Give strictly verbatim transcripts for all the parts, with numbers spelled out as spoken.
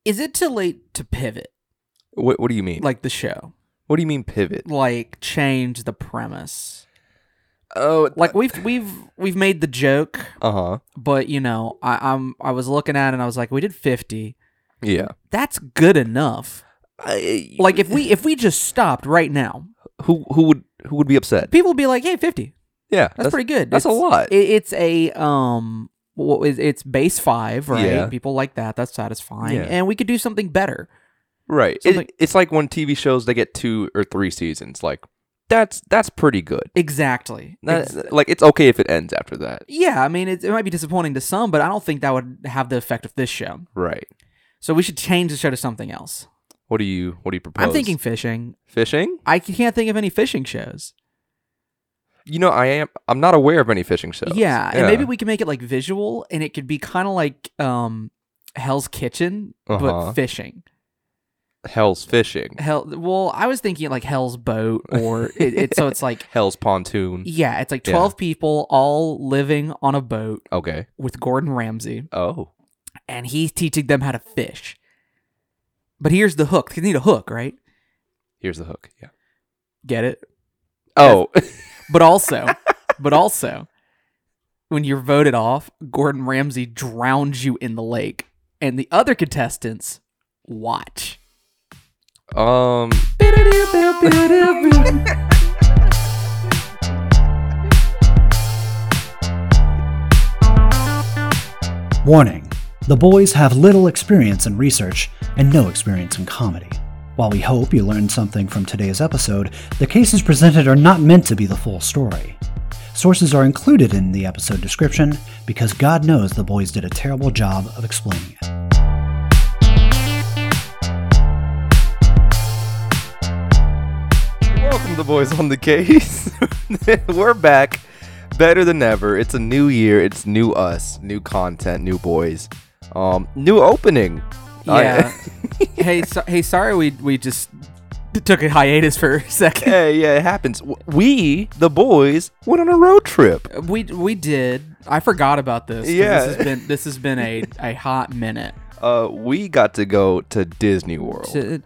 Is it too late to pivot? What What do you mean? Like the show? What do you mean pivot? Like change the premise? Oh, like we've we've we've made the joke. Uh huh. But you know, I, I'm I was looking at it and I was like, we did fifty. Yeah. That's good enough. I, like if we if we just stopped right now, who who would who would be upset? People would be like, hey, fifty. Yeah, that's, that's pretty good. That's it's, a lot. It, it's a um. Well, it's base five, right? Yeah. People like that. That's satisfying. Yeah. And we could do something better. Right. Something- it, it's like when T V shows, they get two or three seasons. Like, that's that's pretty good. Exactly. That, Ex- like, it's okay if it ends after that. Yeah, I mean, it, it might be disappointing to some, but I don't think that would have the effect of this show. Right. So we should change the show to something else. What do you What do you propose? I'm thinking fishing. Fishing? I can't think of any fishing shows. You know, I am. I'm not aware of any fishing shows. Yeah, and maybe we can make it like visual, and it could be kind of like um, Hell's Kitchen, Uh-huh. but fishing. Hell's Fishing. Hell. Well, I was thinking like Hell's Boat, or it, it. So it's like Hell's Pontoon. yeah, it's like twelve Yeah. people all living on a boat Okay. with Gordon Ramsay, Oh. and he's teaching them how to fish. But here's the hook. You need a hook, right? Here's the hook. Yeah. Get it? Oh. But also, but also, when you're voted off, Gordon Ramsay drowns you in the lake, and the other contestants watch. um. Warning: the boys have little experience in research and no experience in comedy. While we hope you learned something from today's episode, the cases presented are not meant to be the full story. Sources are included in the episode description because God knows the boys did a terrible job of explaining it. Welcome to Boys on the Case. We're back, better than ever. It's a new year. It's new us, new content, new boys, um, new opening. Yeah. hey, so, hey, sorry we we just took a hiatus for a second. Hey, yeah, it happens. We, the boys, went on a road trip. We we did. I forgot about this. 'cause Yeah. This has been this has been a, a hot minute. Uh, we got to go to Disney World. To-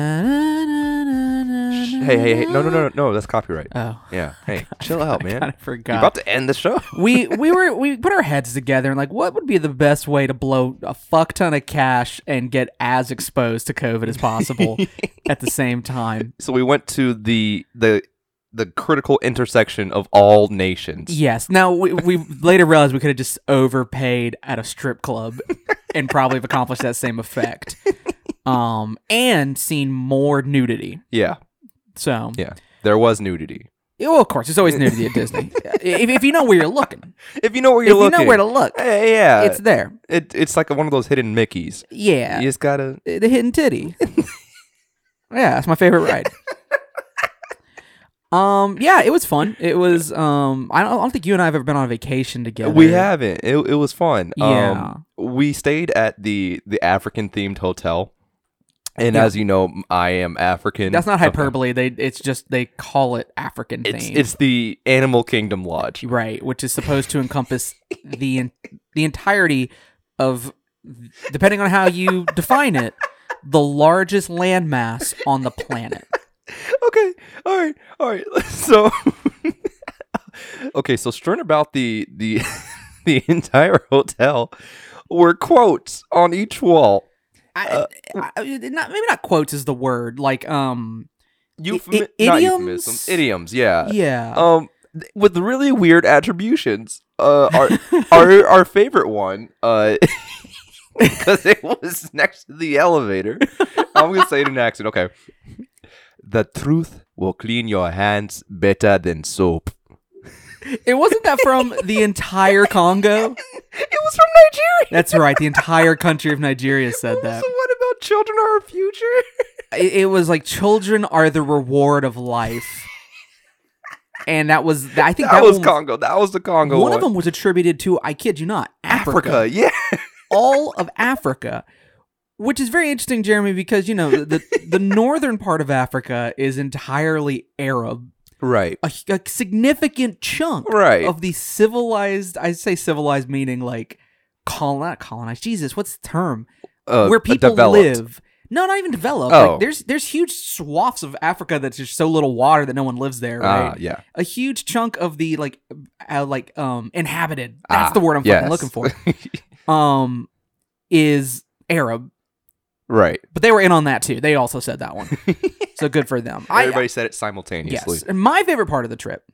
Hey, hey, hey! No, no, no, no, no! That's copyright. Oh. Yeah. Hey, chill out, I man. kinda forgot. You're about to end the show. we we were we put our heads together and like, what would be the best way to blow a fuck ton of cash and get as exposed to COVID as possible at the same time? So we went to the the the critical intersection of all nations. Yes. Now we we later realized we could have just overpaid at a strip club and probably have accomplished that same effect. Um, and seen more nudity. Yeah. So Yeah. There was nudity. well, of course, there's always nudity at Disney. if, if you know where you're looking, If you know where you're if looking, you know where to look, hey, yeah, it's there. It it's like one of those hidden Mickeys. Yeah, You just gotta. the hidden titty. Yeah, that's my favorite ride. Um, yeah, it was fun. It was. Um, I don't, I don't think you and I have ever been on a vacation together. We haven't. It it was fun. Yeah. Um, we stayed at the the African themed hotel, and Yeah. as you know, I am African. That's not hyperbole. They it's just they call it African It's themed. it's the Animal Kingdom Lodge. Right, which is supposed to encompass the en- the entirety of, depending on how you define it, the largest landmass on the planet. Okay. All right. All right. So, okay. So strewn about the the the entire hotel were quotes on each wall. I, I, not maybe not quotes is the word. Like um, Euphemi- I- not idioms? euphemisms. Idioms. Yeah. yeah. Um, th- with really weird attributions. Uh, our our our favorite one. Uh. Because it was next to the elevator. I'm gonna say it in accent. Okay. The truth will clean your hands better than soap. It wasn't that from the entire Congo. It was from Nigeria. That's right. The entire country of Nigeria said that. So what about children are our future? It, it was like children are the reward of life. And that was, I think That, that, was one, Congo. That was the Congo one one. of them was attributed to, I kid you not, Africa. Africa. Yeah. All of Africa, which is very interesting, Jeremy, because, you know, the, the northern part of Africa is entirely Arab. Right. A, a significant chunk Right. of the civilized, I say civilized meaning like, colon, not colonized, Jesus, what's the term? uh, where people developed. live. No, not even developed. Oh. Like, there's there's huge swaths of Africa that's just so little water that no one lives there, right? Ah, yeah. A huge chunk of the like uh, like um inhabited. That's Ah, the word I'm yes. fucking looking for. um, is Arab, Right. but they were in on that too. They also said that one, so good for them. Everybody I, said it simultaneously. yes, and my favorite part of the trip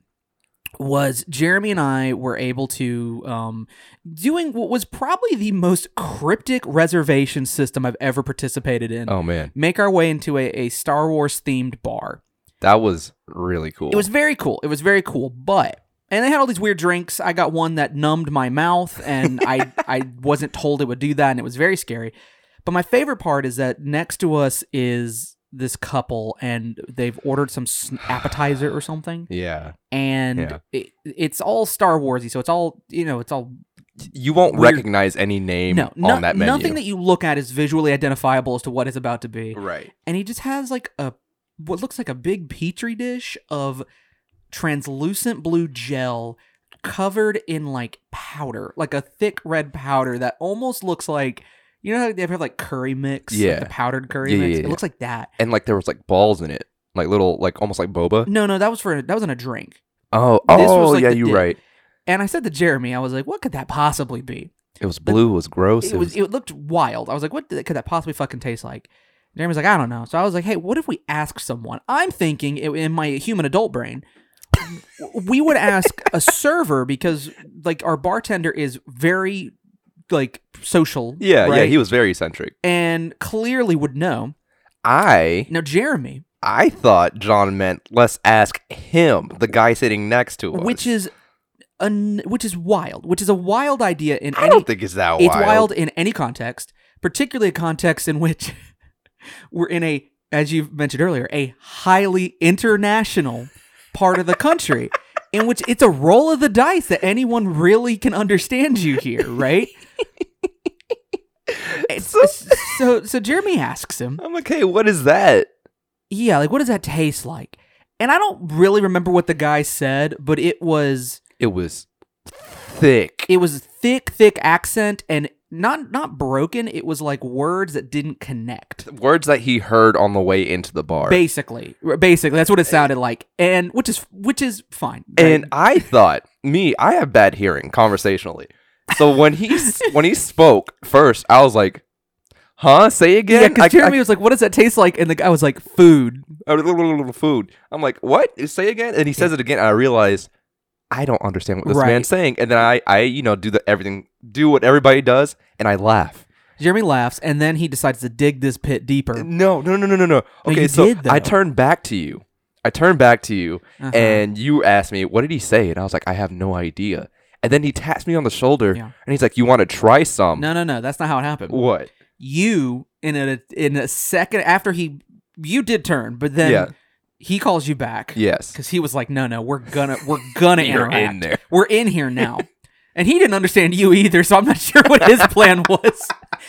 was Jeremy and I were able to um doing what was probably the most cryptic reservation system I've ever participated in. Oh man, Make our way into a, a Star Wars themed bar. that was really cool. It was very cool. It was very cool, but and they had all these weird drinks. I got one that numbed my mouth, and I I wasn't told it would do that, and it was very scary. But my favorite part is that next to us is this couple, and they've ordered some sn- appetizer or something, yeah. and Yeah. it, it's all Star Warsy, so it's all you know, it's all You won't Weird- recognize any name no, on no that menu. nothing that you look at is visually identifiable as to what it's about to be. Right. And he just has like a what looks like a big petri dish of translucent blue gel covered in like powder, like a thick red powder that almost looks like, you know how they have like curry mix, like Yeah. the powdered curry Yeah, yeah, mix. yeah. It looks like that. And like there was like balls in it, like little, like almost like boba. No, no, that was for that was in a drink. Oh, This was oh, like yeah, the you're dip. right. And I said to Jeremy, I was like, "What could that possibly be?" It was blue. It was gross. It was. It looked wild. I was like, "What could that possibly fucking taste like?" Jeremy's like, "I don't know." So I was like, "Hey, what if we ask someone?" I'm thinking in my human adult brain, we would ask a server because like our bartender is very like social. yeah, yeah. right? He was very eccentric. and clearly would know. I, Now Jeremy, I thought John meant let's ask him, the guy sitting next to us. which is an which is wild, which is a wild idea in I any. don't think it's that wild. It's wild in any context, particularly a context in which we're in a, as you've mentioned earlier, a highly international part of the country, in which it's a roll of the dice that anyone really can understand you here, right? So- so, so Jeremy asks him, I'm like, hey, what is that? yeah, like, what does that taste like? And I don't really remember what the guy said, but it was It was thick. it was thick, thick accent and not not broken. It was like words that didn't connect. Words that he heard on the way into the bar. Basically, basically, that's what it sounded like, and which is which is fine. right? And I thought, me, I have bad hearing conversationally. So when he s- when he spoke first, I was like, "Huh? Say again." yeah, because I- Jeremy I- was like, "What does that taste like?" And the guy was like, "Food." food. I'm like, "What? Say again?" And he says it again, and I realized I don't understand what this Right. man's saying. And then I, I, you know, do the everything, do what everybody does, and I laugh. Jeremy laughs, and then he decides to dig this pit deeper. No, no, no, no, no, no. Okay, you so did, though. I turned back to you. I turned back to you, Uh-huh. and you asked me, "What did he say?" And I was like, "I have no idea." And then he taps me on the shoulder, Yeah. and he's like, "You want to try some?" No, no, no, that's not how it happened. What? You in a in a second after he, you did turn, but then Yeah. he calls you back. Yes. Because he was like, no, no, we're gonna we're gonna You're interact. in there. We're in here now. And he didn't understand you either, so I'm not sure what his plan was.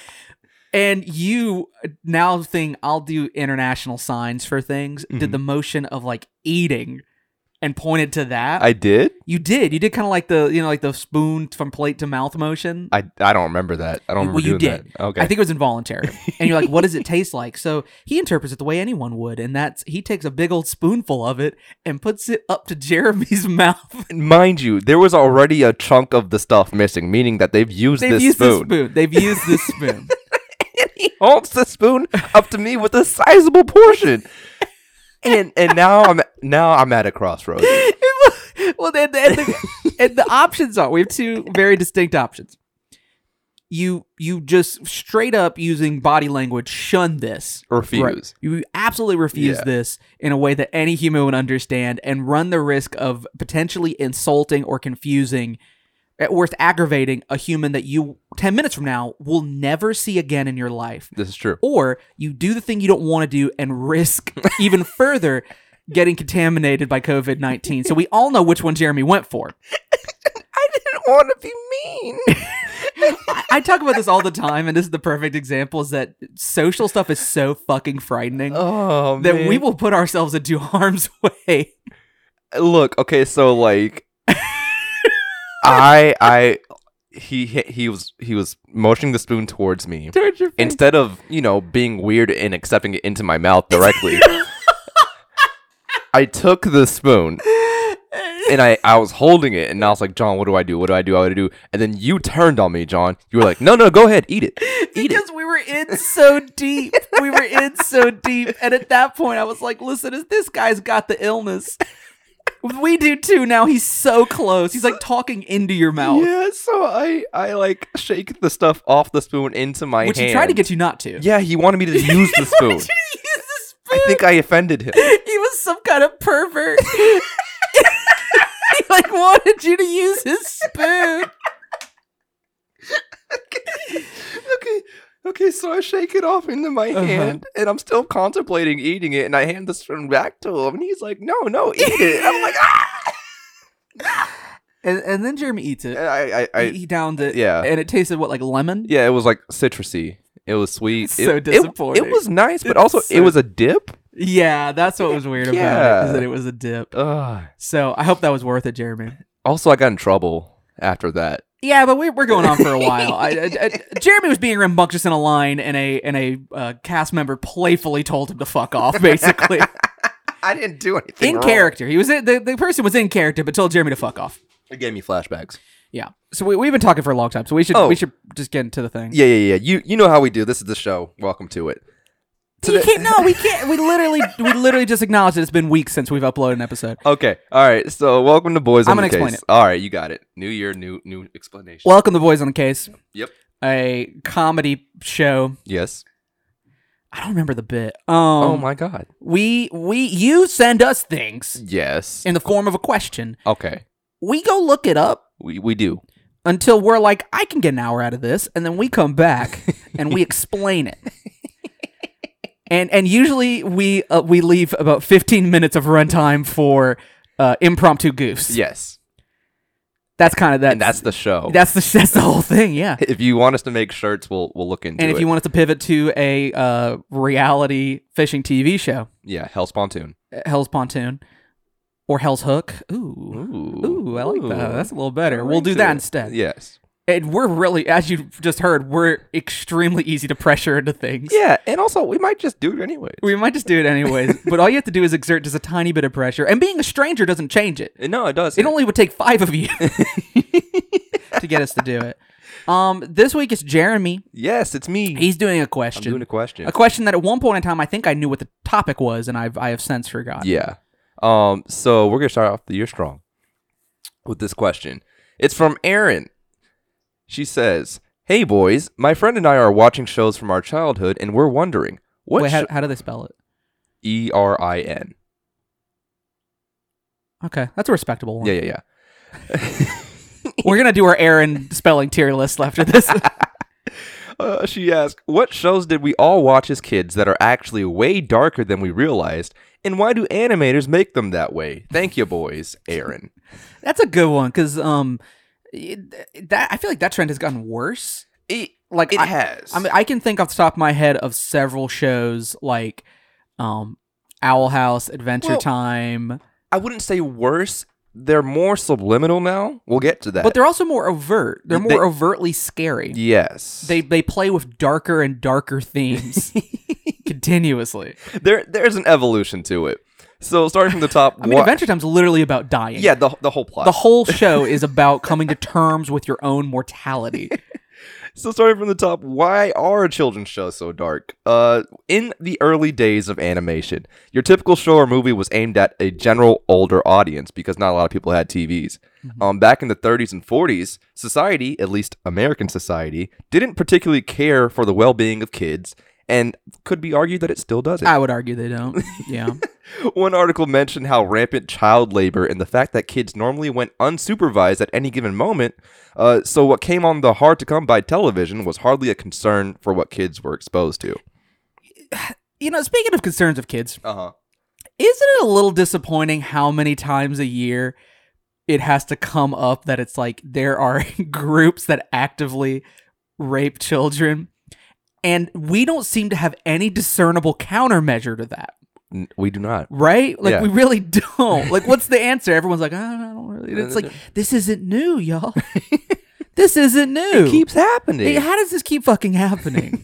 And you now think I'll do international signs for things, Mm-hmm. did the motion of like eating and pointed to that. I did. you did. You did kind of like the, you know, like the spoon from plate to mouth motion. I, I don't remember that. I don't remember Well, you doing did. that. Okay. I think it was involuntary. And you're like, what does it taste like? So he interprets it the way anyone would. And that's, he takes a big old spoonful of it and puts it up to Jeremy's mouth. Mind you, there was already a chunk of the stuff missing, meaning that they've used They've this used spoon. this spoon. They've used this spoon. And he holds the spoon up to me with a sizable portion. And and now I'm now I'm at a crossroads. Well, then, and the, and the options are, we have two very distinct options. You you just straight up using body language shun this. Refuse. Right. You absolutely refuse Yeah. this in a way that any human would understand and run the risk of potentially insulting or confusing, at worst aggravating, a human that you ten minutes from now will never see again in your life. This is true. Or you do the thing you don't want to do and risk even further getting contaminated by covid nineteen. So we all know which one Jeremy went for. I didn't want to be mean. I, I talk about this all the time, and this is the perfect example, is that social stuff is so fucking frightening Oh that man. we will put ourselves into harm's way. Look, okay, so like I I he he was he was motioning the spoon towards me Towards your face. instead of you know being weird and accepting it into my mouth directly. I took the spoon and I, I was holding it and I was like, John, what do I do? What do I do? What do I do? And then you turned on me, John. You were like, no, no, go ahead, eat it. Eat because it. we were in so deep. We were in so deep. And at that point, I was like, listen, this guy's got the illness. We do too now. He's so close. He's like talking into your mouth. Yeah, so I I like shake the stuff off the spoon into my Which hand. he tried to get you not to. Yeah, he wanted me to use the spoon. Use the spoon. I think I offended him. He was some kind of pervert. He like wanted you to use his spoon. Okay, okay, so I shake it off into my Uh-huh. hand, and I'm still contemplating eating it, and I hand the spoon back to him, and he's like, no, no, eat it. I'm like, ah! And, and then Jeremy eats it. And I, I, I, he, he downed it. yeah. And it tasted what, like lemon? yeah, it was like citrusy. It was sweet. So it, it- disappointing. It, was nice, but It's also so- it was a dip. Yeah, that's what was weird about it, Yeah. is that it was a dip. Ugh. So I hope that was worth it, Jeremy. Also, I got in trouble after that. Yeah, but we, we're going on for a while. I, I, I, Jeremy was being rambunctious in a line, and a and a uh, cast member playfully told him to fuck off, basically. I didn't do anything In wrong. character. He was in, the, the person was in character, but told Jeremy to fuck off. It gave me flashbacks. Yeah. So we, we've been talking for a long time, so we should Oh. we should just get into the thing. Yeah, yeah, yeah. You you know how we do. This is the show. Welcome to it. You can't, no, we can't. We literally we literally just acknowledged that it's been weeks since we've uploaded an episode. Okay. All right. So welcome to Boys on I'm the gonna Case. explain it. All right, you got it. New year, new new explanation. Welcome to Boys on the Case, Yep. a comedy show. Yes. I don't remember the bit. Um, oh my God. We we you send us things Yes. in the form of a question. Okay. We go look it up We we do. until we're like, I can get an hour out of this, and then we come back and we explain it. And and usually we uh, we leave about fifteen minutes of runtime for uh, impromptu goofs. Yes. That's kind of that. And that's the show. that's the that's the whole thing. Yeah. If you want us to make shirts, we'll we'll look into it. And if you want us to pivot to a uh, reality fishing T V show, yeah, Hell's Pontoon. Hell's Pontoon or Hell's Hook. Ooh. Ooh. Ooh, I like that. Ooh. That's a little better. I'm We'll do into that it. instead. Yes. And we're really, as you just heard, we're extremely easy to pressure into things. Yeah, and also we might just do it anyways. We might just do it anyways, but all you have to do is exert just a tiny bit of pressure. And being a stranger doesn't change it. No, it does. It only would take five of you to get us to do it. Um, this week it's Jeremy. Yes, it's me. He's doing a I'm question. doing a question. A question that at one point in time I think I knew what the topic was, and I've I have since forgotten. Yeah. Um. So we're gonna start off the year strong with this question. It's from Erin. She says, "Hey boys, my friend and I are watching shows from our childhood, and we're wondering what Wait, how, sh- how do they spell it? E R I N. Okay, that's a respectable one. Yeah, yeah, yeah. We're gonna do our Aaron spelling tier list after this. Uh, she asked, "What shows did we all watch as kids that are actually way darker than we realized, and why do animators make them that way? Thank you, boys." Erin. That's a good one because um, it- that I feel like that trend has gotten worse. It Like it I, has. I mean, I can think off the top of my head of several shows like um, Owl House, Adventure Well, Time, I wouldn't say worse. They're more subliminal now. We'll get to that. but they're also more overt. They're more They- overtly scary. yes. They they play with darker and darker themes continuously. there there's an evolution to it. So starting from the top, I mean, wha- Adventure Time's literally about dying. yeah, the the whole plot. The whole show is about coming to terms with your own mortality. So starting from the top, why are children's shows so dark? Uh, in the early days of animation, your typical show or movie was aimed at a general older audience because not a lot of people had T Vs. Mm-hmm. Um, back in the thirties and forties, society, at least American society, didn't particularly care for the well-being of kids, and could be argued that it still doesn't. I would argue they don't. Yeah. One article mentioned how rampant child labor and the fact that kids normally went unsupervised at any given moment. Uh, so what came on the hard to come by television was hardly a concern for what kids were exposed to. You know, speaking of concerns of kids, Uh huh. isn't it a little disappointing how many times a year it has to come up that it's like there are groups that actively rape children, and we don't seem to have any discernible countermeasure to that? N- we do not. Right? Like, Yeah. we really don't. Like, what's the answer? Everyone's like, I don't, I don't really. And it's like, this isn't new, y'all. This isn't new. It keeps happening. Hey, how does this keep fucking happening?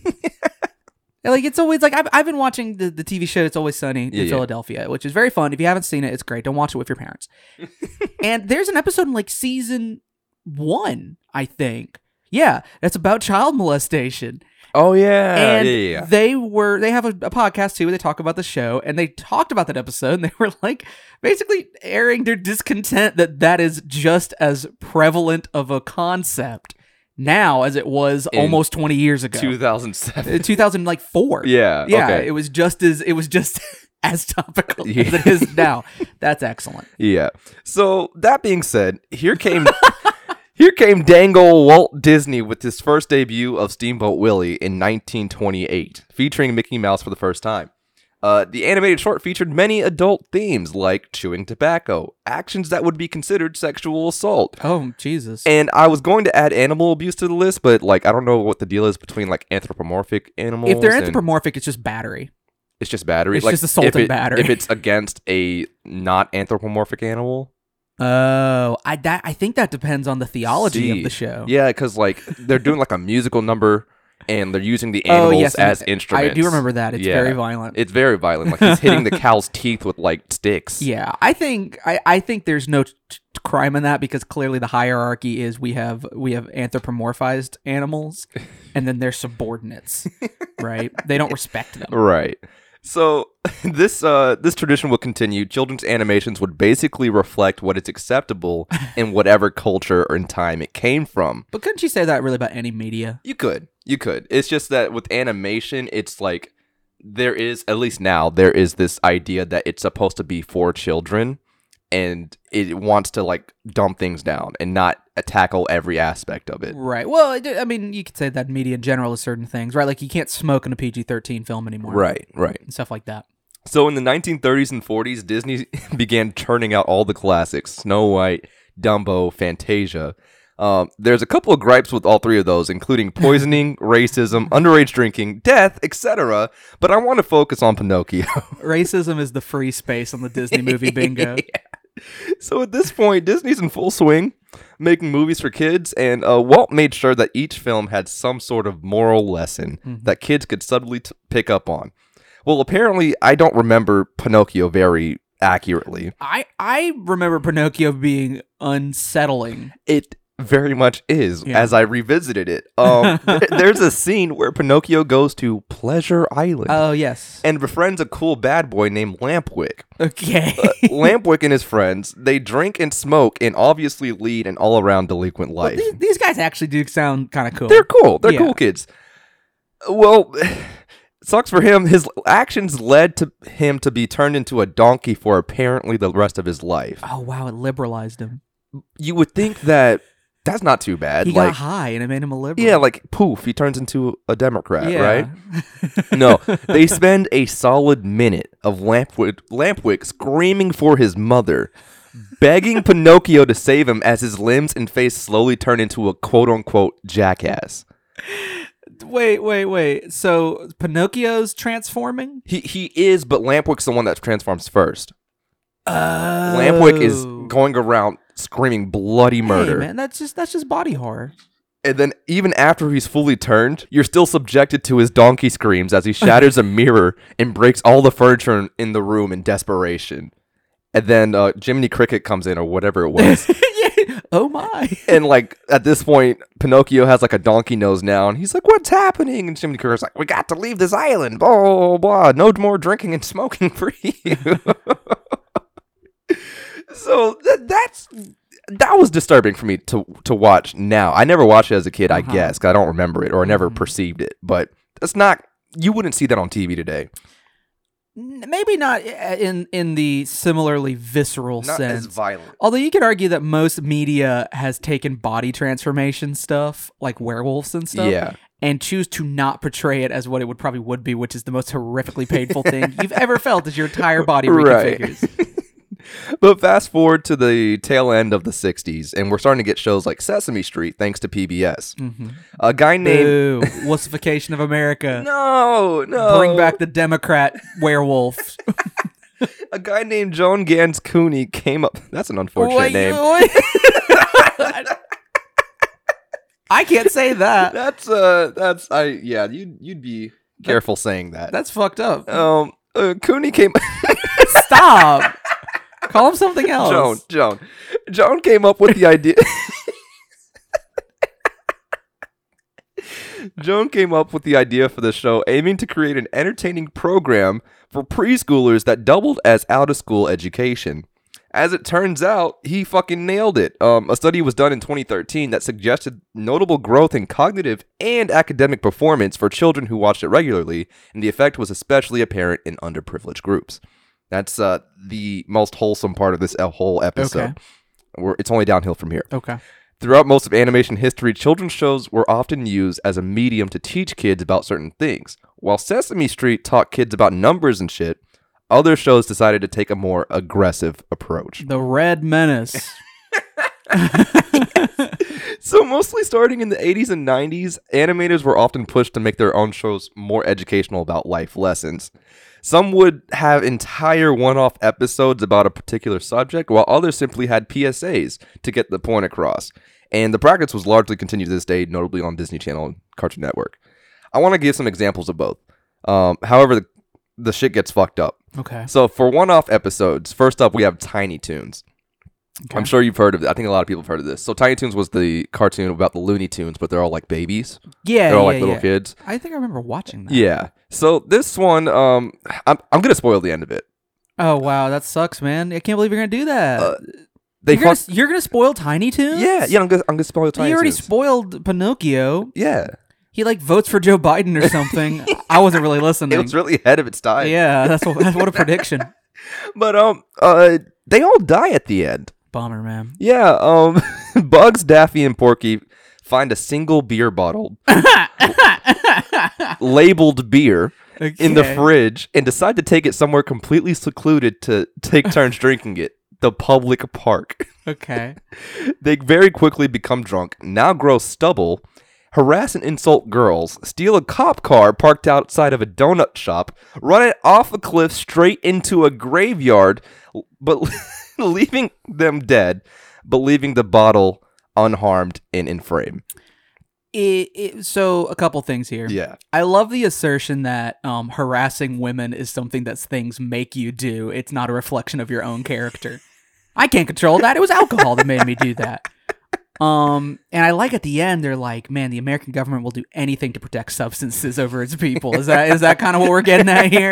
Like, it's always like I've, I've been watching the, the T V show It's Always Sunny in Yeah, yeah. Philadelphia, which is very fun. If you haven't seen it, it's great. Don't watch it with your parents. And there's an episode in like season one, I think. Yeah, that's about child molestation. Oh yeah, And yeah, yeah, yeah. they were they have a, a podcast too where they talk about the show, and they talked about that episode, and they were like basically airing their discontent that that is just as prevalent of a concept now as it was In almost twenty years ago. two thousand seven. Uh, two thousand four. Yeah, Yeah, okay. it was just as it was just as topical Yeah. as it is now. That's excellent. Yeah. So that being said, here came here came dangle Walt Disney with his first debut of Steamboat Willie in nineteen twenty-eight, featuring Mickey Mouse for the first time. Uh, the animated short featured many adult themes like chewing tobacco, actions that would be considered sexual assault. Oh, Jesus. And I was going to add animal abuse to the list, but like I don't know what the deal is between like anthropomorphic animals. If they're and- anthropomorphic, it's just battery. it's just battery. It's like, just assault if and it- battery. If it's against a not anthropomorphic animal. Oh, I that I think that depends on the theology See. of the show. Yeah, because like they're doing like a musical number, and they're using the Oh, animals yes, and as it- instruments. I do remember that. It's Yeah. very violent. It's very violent. Like he's hitting the cow's teeth with like sticks. Yeah, I think I, I think there's no t- t- crime in that because clearly the hierarchy is we have we have anthropomorphized animals, and then they're subordinates, right? They don't respect them. Right. So this uh this tradition will continue. Children's animations would basically reflect what is acceptable in whatever culture or in time it came from. But couldn't you say that really about any media? You could. You could. It's just that with animation, it's like there is, at least now, there is this idea that it's supposed to be for children and it wants to like dumb things down and not tackle every aspect of it. Right. Well, I do- I mean, you could say that media in general is certain things, right? Like you can't smoke in a P G thirteen film anymore. Right, right. And stuff like that. So in the nineteen thirties and forties, Disney began churning out all the classics, Snow White, Dumbo, Fantasia. Um, there's a couple of gripes with all three of those, including poisoning, racism, underage drinking, death, et cetera. But I want to focus on Pinocchio. Racism is the free space on the Disney movie bingo. So at this point, Disney's in full swing, making movies for kids, and uh, Walt made sure that each film had some sort of moral lesson Mhm. that kids could subtly t- pick up on. Well, apparently, I don't remember Pinocchio very accurately. I I remember Pinocchio being unsettling. It very much is, Yeah. as I revisited it. Um, th- there's a scene where Pinocchio goes to Pleasure Island Oh yes. and befriends a cool bad boy named Lampwick. Okay. Lampwick and his friends, they drink and smoke and obviously lead an all-around delinquent Well, life. these, these guys actually do sound kind of cool. They're cool. They're Yeah. cool kids. Well, sucks for him. His actions led to him to be turned into a donkey for apparently the rest of his life. Oh wow, it liberalized him. You would think that that's not too bad. He like, got high and it made him a liberal. yeah, like poof, he turns into a Democrat, Yeah. right? No, they spend a solid minute of Lampwick, Lampwick screaming for his mother, begging Pinocchio to save him as his limbs and face slowly turn into a quote-unquote jackass. Wait, wait, wait. So Pinocchio's transforming? He he is, but Lampwick's the one that transforms first. Oh. Lampwick is going around screaming bloody murder. Hey, man, that's just that's just body horror. And then even after he's fully turned, you're still subjected to his donkey screams as he shatters a mirror and breaks all the furniture in- in the room in desperation. And then uh, Jiminy Cricket comes in, or whatever it was. Yeah. Oh my. And like at this point, Pinocchio has like a donkey nose now, and he's like, "What's happening?" And Jiminy Cricket's like, "We got to leave this island. Blah blah blah. No more drinking and smoking for you." So th- that's that was disturbing for me to to watch. Now I never watched it as a kid, I Uh-huh. guess, 'cause I don't remember it or I never Mhm. perceived it. But that's not. You wouldn't see that on T V today. N- Maybe not uh, in in the similarly visceral Not sense. as violent. Although you could argue that most media has taken body transformation stuff, like werewolves and stuff, Yeah. and choose to not portray it as what it would probably would be, which is the most horrifically painful thing you've ever felt as your entire body Right. reconfigures. But fast forward to the tail end of the sixties, and we're starting to get shows like Sesame Street, thanks to P B S. Mm-hmm. A guy named Boo. Wussification of America. No, no. Bring back the Democrat werewolf. A guy named Joan Gans Cooney came up. That's an unfortunate Wait, name. wait. I can't say that. That's uh, that's I yeah. You you'd be careful saying that. That's fucked up. Um, uh, Cooney came. Stop. Call him something else. Joan, Joan, Joan came up with the idea. Joan came up with the idea for the show, aiming to create an entertaining program for preschoolers that doubled as out-of-school education. As it turns out, he fucking nailed it. Um, a study was done in twenty thirteen that suggested notable growth in cognitive and academic performance for children who watched it regularly, and the effect was especially apparent in underprivileged groups. That's uh, the most wholesome part of this whole episode. Okay. We're, it's only downhill from here. Okay. Throughout most of animation history, children's shows were often used as a medium to teach kids about certain things. While Sesame Street taught kids about numbers and shit, other shows decided to take a more aggressive approach. The Red Menace. So mostly starting in the eighties and nineties, animators were often pushed to make their own shows more educational about life lessons. Some would have entire one-off episodes about a particular subject, while others simply had P S As to get the point across. And the practice was largely continued to this day, notably on Disney Channel and Cartoon Network. I want to give some examples of both. Um, however, the, the shit gets fucked up. Okay. So for one-off episodes, first up we have Tiny Toons. Okay. I'm sure you've heard of it. I think a lot of people have heard of this. So Tiny Toons was the cartoon about the Looney Tunes, but they're all like babies. Yeah, They're all yeah, like little yeah. kids. I think I remember watching that. Yeah. So this one, um, I'm I'm gonna spoil the end of it. Oh wow, that sucks, man! I can't believe you're gonna do that. Uh, They you're, fuck- gonna, you're gonna spoil Tiny Toons? Yeah, yeah. I'm gonna I'm gonna spoil Tiny You already Toons. spoiled Pinocchio. Yeah, He like votes for Joe Biden or something. I wasn't really listening. it was really ahead of its time. Yeah, that's what, that's what a prediction. But um, uh, they all die at the end. Bummer, man. Yeah. Um, Bugs, Daffy, and Porky find a single beer bottle labeled beer in the Okay. fridge and decide to take it somewhere completely secluded to take turns drinking it. The public park. Okay. They very quickly become drunk, now grow stubble, harass and insult girls, steal a cop car parked outside of a donut shop, run it off a cliff straight into a graveyard, but leaving them dead, but leaving the bottle unharmed and in frame. It, it, so a couple things here. Yeah. I love the assertion that um, harassing women is something that things make you do. It's not a reflection of your own character. I can't control that. It was alcohol that made me do that. Um, and I like at the end, they're like, man, the American government will do anything to protect substances over its people. Is that is that kind of what we're getting at here?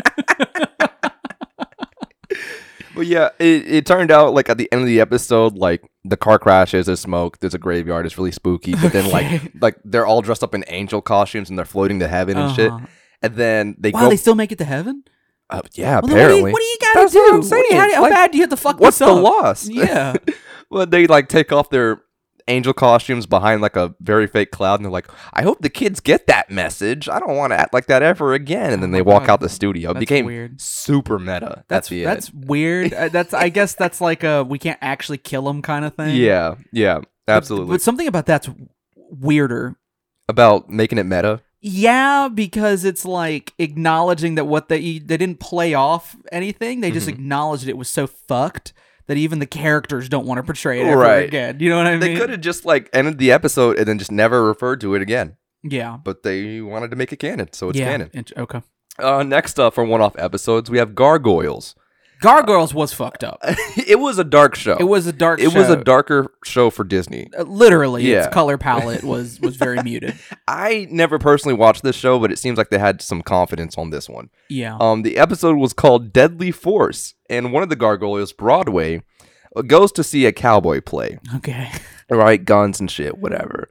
But yeah, it, it turned out like at the end of the episode, like the car crashes, there's smoke, there's a graveyard, it's really spooky. But then like Okay. like they're all dressed up in angel costumes and they're floating to heaven and shit. Uh-huh. And then they Wow, go. they still make it to heaven? uh, yeah, Well, then what do you- apparently. What do you, gotta That's do? what I'm What do you- saying. how, how Like, bad do you have to fuck What's this the up? loss? Yeah. Well, they like take off their angel costumes behind like a very fake cloud, and they're like, "I hope the kids get that message. I don't want to act like that ever again." And then Oh they my walk God. out the studio. It That's became weird. super meta. That's at the that's end. weird. Uh, that's I guess that's like a we can't actually kill him kind of thing. Yeah, yeah, absolutely. But, but something about that's weirder. About making it meta. Yeah, because it's like acknowledging that what they they didn't play off anything. They just Mhm. acknowledged it was so fucked that even the characters don't want to portray it ever Right. again. You know what I They mean? could have just like ended the episode and then just never referred to it again. Yeah. But they wanted to make it canon, so it's yeah. canon. int- Okay. Uh, next up for one-off episodes, we have Gargoyles. Gargoyles was fucked up. It was a dark show. It was a dark. It was a show. darker show for Disney. Uh, literally, Yeah. its color palette was was very muted. I never personally watched this show, but it seems like they had some confidence on this one. Yeah. Um, the episode was called Deadly Force, and one of the Gargoyles, Broadway, uh, goes to see a cowboy play. Okay. Right, guns and shit, whatever.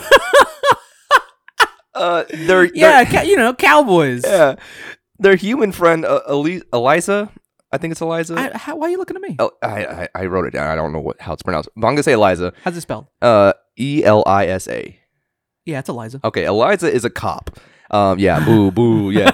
uh, their Yeah, ca- you know, cowboys. their, yeah, their human friend uh, Eli- Eliza, I think it's Eliza. I, how, why are you looking at me? El- I, I I wrote it down. I don't know what how it's pronounced, but I'm gonna say Eliza. How's it spelled? Uh, E L I S A. Yeah, it's Eliza. Okay, Eliza is a cop. Um, yeah, boo, boo, yeah.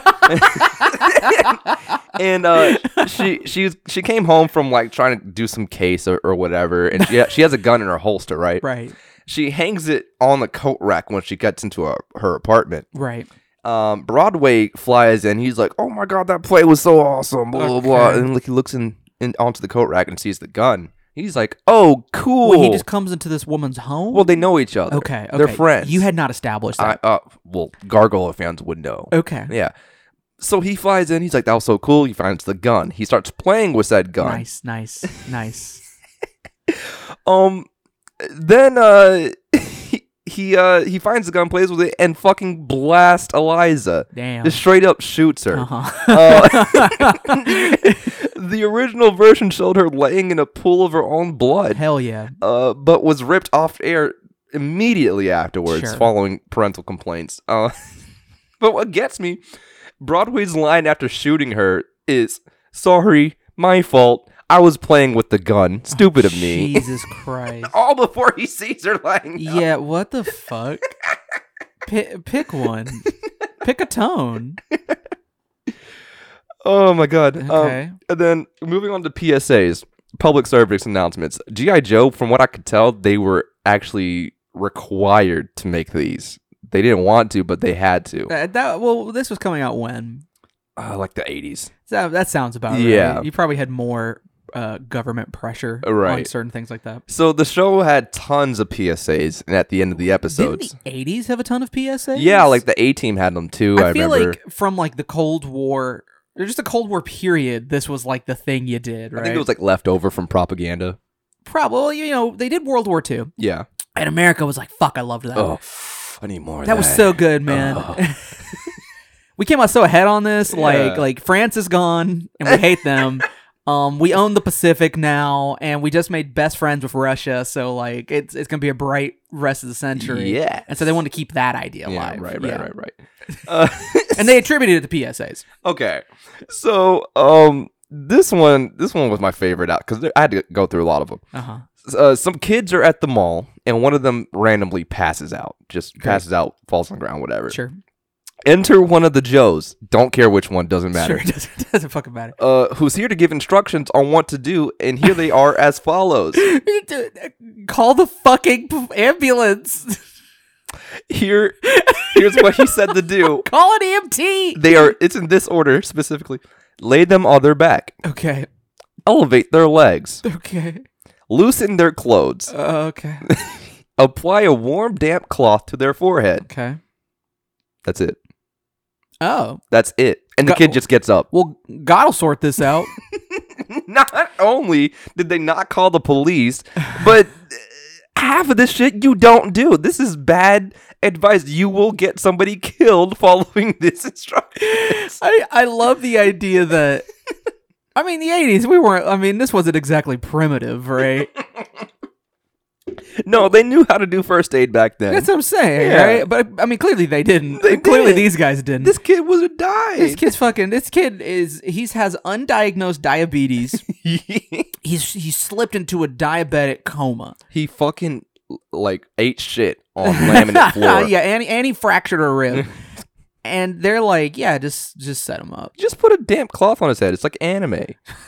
And uh, she she she came home from like trying to do some case or, or whatever, and she she has a gun in her holster, right? Right. She hangs it on the coat rack when she gets into her, her apartment. Right. Um, Broadway flies in. He's like, "Oh my god, that play was so awesome!" Blah blah blah. Okay. And like he looks in, in onto the coat rack and sees the gun. He's like, oh, cool. Wait, he just comes into this woman's home? well, they know each other. Okay, okay. They're friends. You had not established I, that. uh, well, Gargoyle fans would know. Okay. Yeah. So he flies in. He's like, that was so cool. He finds the gun. He starts playing with said gun. Nice, nice, nice. Um, then uh, he he uh he finds the gun, plays with it, and fucking blasts Eliza. Damn. Just straight up shoots her. Uh-huh. Uh, the original version showed her laying in a pool of her own blood. Hell yeah. Uh, but was ripped off air immediately afterwards, Sure. following parental complaints. Uh, but what gets me, Broadway's line after shooting her is, "Sorry, my fault. I was playing with the gun. Stupid of me." Jesus Christ. All before he sees her lying down. Yeah, what the fuck? Pick, pick one. Pick a tone. Oh my god. Um, Okay. and then moving on to P S As, public service announcements. G I. Joe, from what I could tell, they were actually required to make these. They didn't want to, but they had to. Uh, that, well, this was coming out when? Uh, like the eighties. That, that sounds about right. Yeah. You probably had more uh, government pressure on Right. certain things like that. So the show had tons of P S As, and at the end of the Didn't episodes, the eighties have a ton of P S As? yeah, like the A Team had them too. I, I feel remember. like from like the Cold War, or just the Cold War period, this was like the thing you did, right? I think it was like leftover from propaganda. Probably, you know, they did World War Two, Yeah. and America was like, "Fuck, I loved that." Oh, I need more. Of that that was so good, man. Oh. We came out so ahead on this. Like, Yeah. like France is gone, and we hate them. Um, we own the Pacific now, and we just made best friends with Russia. So, like, it's it's gonna be a bright rest of the century. Yeah. And so they wanted to keep that idea Yeah, alive. right, right, Yeah. right, right. Uh, And they attributed it to P S As. okay, so um, this one, this one was my favorite out because I had to go through a lot of them. Uh huh. Uh, some kids are at the mall, and one of them randomly passes out. Just passes out, falls on the ground, whatever. Sure. Enter one of the Joes. Don't care which one, doesn't matter. Sure. It doesn't, doesn't fucking matter. Uh, who's here to give instructions on what to do, and here they are as follows. Call the fucking p- ambulance. Here, here's what he said to do. Call an E M T. They are. It's in this order specifically. Lay them on their back. Okay. Elevate their legs. Okay. Loosen their clothes. Uh, okay. Apply a warm, damp cloth to their forehead. Okay. That's it. Oh. That's it. And the Go- kid just gets up. Well, God will sort this out. Not only did they not call the police, but uh, half of this shit you don't do. This is bad advice. You will get somebody killed following this instruction. I, I love the idea that, I mean, the eighties, we weren't, I mean, this wasn't exactly primitive, right? No, they knew how to do first aid back then. That's what I'm saying, Yeah. right? But, I mean, clearly they didn't. They clearly didn't. these guys didn't. This kid was a die. This kid's fucking, this kid is, he's has undiagnosed diabetes. he's, he's slipped into a diabetic coma. He fucking like ate shit on laminate floor. Yeah, and, he- and he fractured a rib. And they're like, yeah, just just set him up. Just put a damp cloth on his head. It's like anime.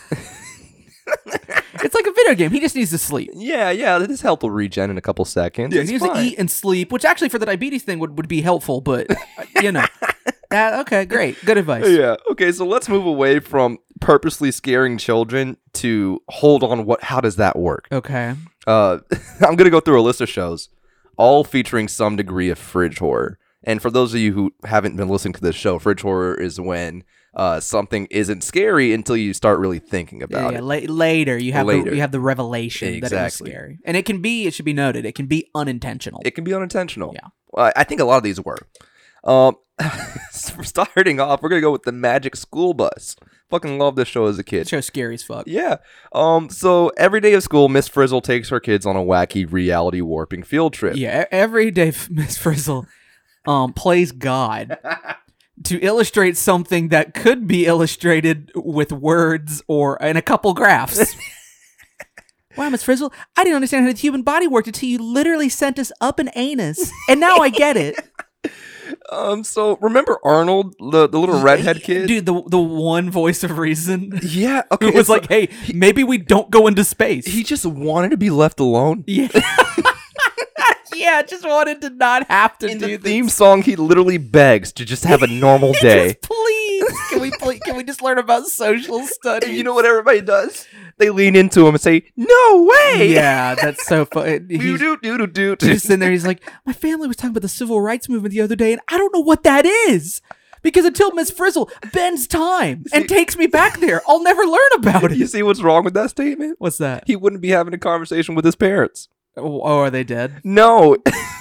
It's like a video game. He just needs to sleep. Yeah, yeah. His health will regen in a couple seconds. Yeah, It's he needs to fine. eat and sleep, which actually for the diabetes thing would, would be helpful, but, uh, you know. That, okay, great. Good advice. Yeah. Okay, so let's move away from purposely scaring children to hold on. What? How does that work? Okay. Uh, I'm gonna go through a list of shows, all featuring some degree of fridge horror. And for those of you who haven't been listening to this show, fridge horror is when uh, something isn't scary until you start really thinking Yeah, about yeah, it. la- later you have Later. The, you have the revelation that it was Exactly. scary, and it can be. It should be noted. It can be unintentional. It can be unintentional. Yeah. Well, I think a lot of these were. Um, starting off, we're gonna go with the Magic School Bus. Fucking love this show as a kid. This show's scary as fuck. Yeah. Um. So every day of school, Miss Frizzle takes her kids on a wacky reality warping field trip. Yeah, e- every day f- Miss Frizzle um, plays God to illustrate something that could be illustrated with words or in a couple graphs. Wow, Miss Frizzle, I didn't understand how the human body worked until you literally sent us up an anus, and now I get it. Um. So remember Arnold, the, the little redhead kid? Dude, the the one voice of reason. Yeah. Okay. It was it's like, hey, maybe we don't go into space. he just wanted to be left alone. yeah. Yeah, just wanted to not have to In do the this. theme song, he literally begs to just have a normal day. Just please, can we pl- can we just learn about social studies? And you know what everybody does? they lean into him and say, "No way!" Yeah, that's so funny. do He's do do do do. just sitting there. He's like, my family was talking about the civil rights movement the other day, and I don't know what that is. Because until Miss Frizzle bends time and takes me back there, I'll never learn about it. You see what's wrong with that statement? What's that? He wouldn't be having a conversation with his parents. Oh, oh, are they dead? No.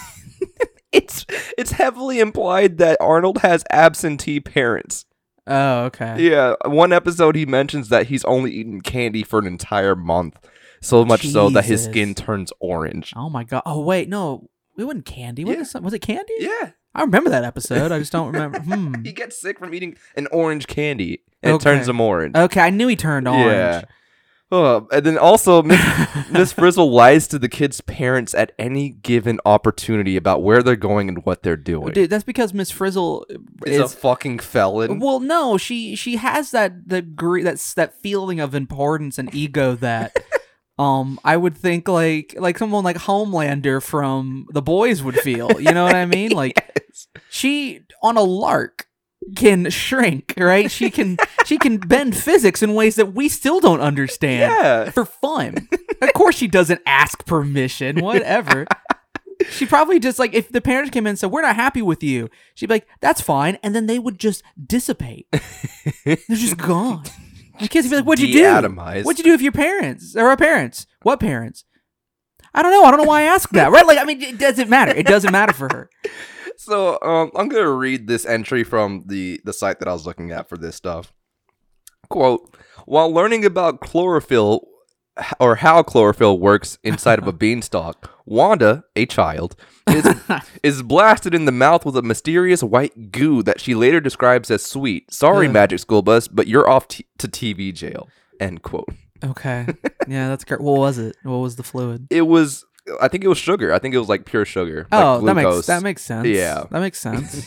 it's it's heavily implied that Arnold has absentee parents. Oh, okay. Yeah, one episode he mentions that he's only eaten candy for an entire month. So much so that his Jesus. skin turns orange. Oh my god. Oh wait, no, it wasn't candy. What Yeah. is, was it candy? Yeah. I remember that episode. I just don't remember. Hmm. He gets sick from eating an orange candy and Okay. it turns him orange. Okay, I knew he turned orange. Yeah. Oh, and then also, Miss Miss Frizzle lies to the kids' parents at any given opportunity about where they're going and what they're doing. Dude, that's because Miss Frizzle Is is a fucking felon. well, no, she she has that degree that's that feeling of importance and ego that um I would think like like someone like Homelander from The Boys would feel. You know what I mean? Like Yes. she on a lark can shrink, right? She can she can bend physics in ways that we still don't understand Yeah. for fun. Of course she doesn't ask permission, whatever. She probably just like if the parents came in and said, "We're not happy with you," she'd be like, "That's fine," and then they would just dissipate. They're just gone. The kids would be like, "What'd you do? De-atomized. What'd you do with your parents or our parents? What parents? I don't know. I don't know why I asked that." Right? Like, I mean, it doesn't matter. It doesn't matter for her. So um, I'm gonna read this entry from the the site that I was looking at for this stuff. Quote: while learning about chlorophyll or how chlorophyll works inside of a beanstalk, Wanda, a child, is is blasted in the mouth with a mysterious white goo that she later describes as sweet. Sorry, Ugh. Magic School Bus, but you're off t- to T V jail. End quote. Okay. Yeah, that's great. What was it? What was the fluid? It was, I think it was sugar. I think it was like pure sugar. Oh, like that makes glucose. that makes sense. Yeah. That makes sense.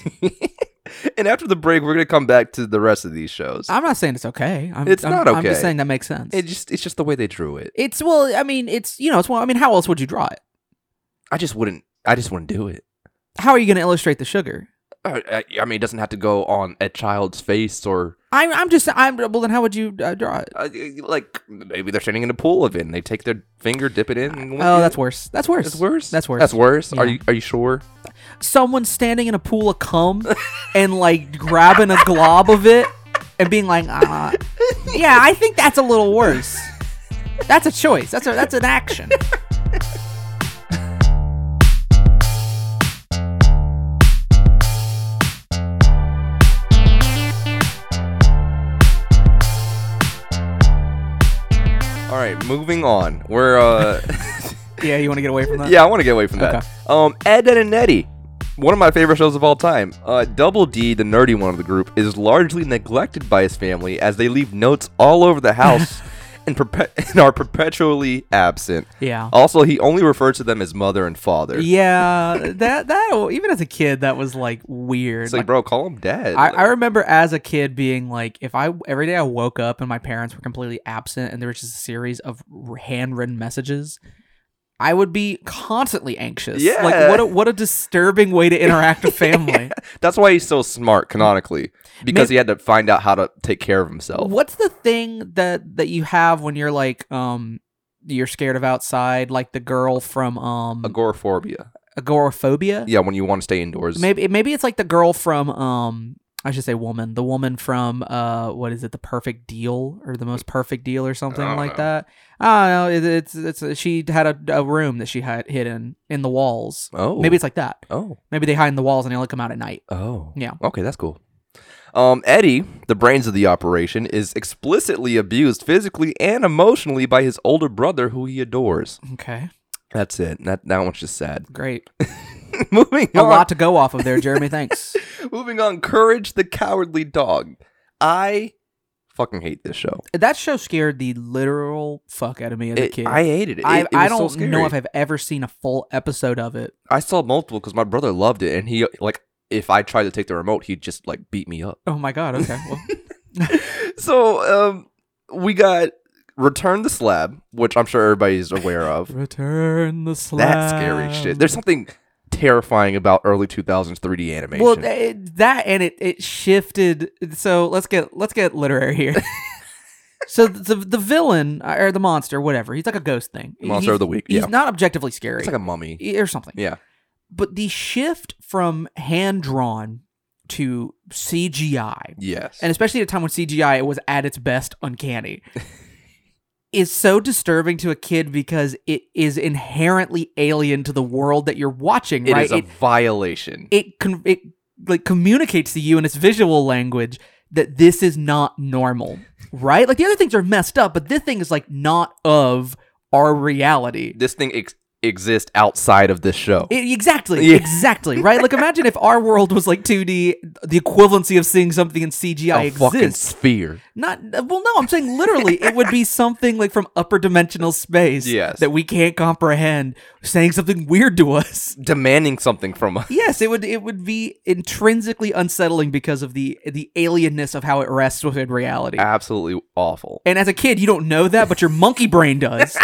And after the break, we're gonna come back to the rest of these shows. I'm not saying it's okay. I'm, It's I'm- not I'm okay. just saying that makes sense. It just it's just the way they drew it. it's well, I mean, it's you know, it's well, I mean, how else would you draw it? I just wouldn't. I just wouldn't do it. How are you going to illustrate the sugar? I, I, I mean, it doesn't have to go on a child's face or I'm I'm just I'm well. Then how would you uh, draw it? uh, like maybe they're standing in a pool of it. and They take their finger, dip it in. And Oh, that's worse. That's worse. That's worse. That's worse. That's worse. Are Yeah. you Are you sure? Someone standing in a pool of cum and like grabbing a glob of it and being like, uh, yeah, I think that's a little worse. That's a choice. That's a that's an action. All right, moving on. We're uh, Yeah, you want to get away from that? yeah, I want to get away from that. Okay. Um, Ed, Ed and Eddie, one of my favorite shows of all time. Uh, Double D, the nerdy one of the group, is largely neglected by his family as they leave notes all over the house and, perpe- and are perpetually absent. Yeah. Also, he only refers to them as mother and father. Yeah, that that even as a kid, that was like weird. It's like, Like, bro, call him dad. I, Like, I remember as a kid being like, if I every day I woke up and my parents were completely absent and there was just a series of handwritten messages, I would be constantly anxious. Yeah. Like what a, what a disturbing way to interact with family. That's why he's so smart canonically, because Maybe- he had to find out how to take care of himself. What's the thing that that you have when you're like um you're scared of outside, like the girl from um Agoraphobia. agoraphobia? Yeah, when you want to stay indoors. Maybe maybe it's like the girl from um I should say woman, the woman from uh what is it, The Perfect Deal or The Most Perfect Deal or something I don't like know. that. I don't know. It, it's it's uh, she had a, a room that she had hidden in the walls. Oh. Maybe it's like that. Oh. Maybe they hide in the walls and they only come out at night. Oh. Yeah. Okay, that's cool. Um, Eddie, the brains of the operation, is explicitly abused physically and emotionally by his older brother, who he adores. Okay, That's it. That that one's just sad. great. Moving A on. lot to go off of there, Jeremy. Thanks. Moving on. Courage the Cowardly Dog. I fucking hate this show. That show scared the literal fuck out of me as a It- kid. I hated it. It- I, it I was so don't scary. know if I've ever seen a full episode of it. I saw multiple because my brother loved it, and he like if I tried to take the remote, he'd just like beat me up. Oh my god. Okay. Well, So um, we got Return the Slab, which I'm sure everybody's aware of. return the slab. That's scary shit. There's something terrifying about early two thousands three D animation. Well, it, that and it it shifted. So let's get let's get literary here. So the the villain or the monster, whatever, he's like a ghost thing. Monster He's- of the week, He's yeah. not objectively scary. It's like a mummy. or something. Yeah. But the shift from hand drawn to C G I, Yes. and especially at a time when C G I was at its best uncanny, is so disturbing to a kid because it is inherently alien to the world that you're watching. It right? is a it violation. it con- it like communicates to you in its visual language that this is not normal, right? Like the other things are messed up, but this thing is like not of our reality. This thing ex- exists outside of this show. It- exactly, Yeah. exactly, right? Like imagine if our world was like two D, the equivalency of seeing something in C G I a fucking exists. sphere. Not well, no, I'm saying literally, it would be something like from upper dimensional space Yes. that we can't comprehend, saying something weird to us. Demanding something from us. Yes, it would. It would be intrinsically unsettling because of the the alienness of how it rests within reality. Absolutely awful. And as a kid, you don't know that, but your monkey brain does.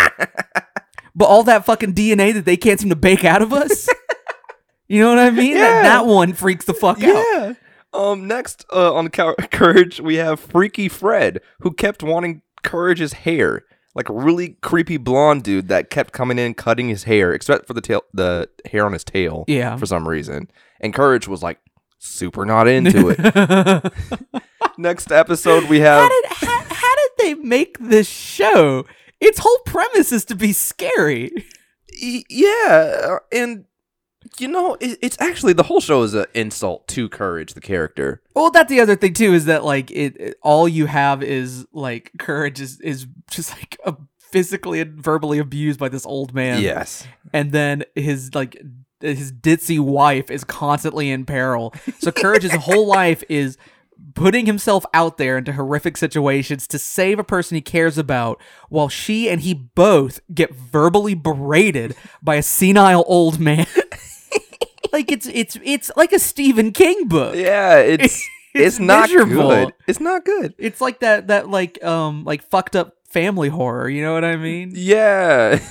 But all that fucking D N A that they can't seem to bake out of us. You know what I mean? Yeah. That, that one freaks the fuck out. Yeah. Um. Next, uh, on Cour- Courage, we have Freaky Fred, who kept wanting Courage's hair, like a really creepy blonde dude that kept coming in cutting his hair, except for the tail, the hair on his tail. Yeah. For some reason, and Courage was like super not into it. Next episode, we have How did how, how did they make this show? Its whole premise is to be scary. Y- yeah, uh, and you know, it, it's actually the whole show is an insult to Courage, the character. Well, that's the other thing too, is that like it, it- all you have is like Courage is is just like a physically and verbally abused by this old man. Yes. And then his like his ditzy wife is constantly in peril. So Courage's whole life is putting himself out there into horrific situations to save a person he cares about, while she and he both get verbally berated by a senile old man. Like it's it's it's like a Stephen King book. Yeah, it's it's, It's not miserable. good. It's not good. It's like that that like um like fucked up family horror, you know what I mean? Yeah.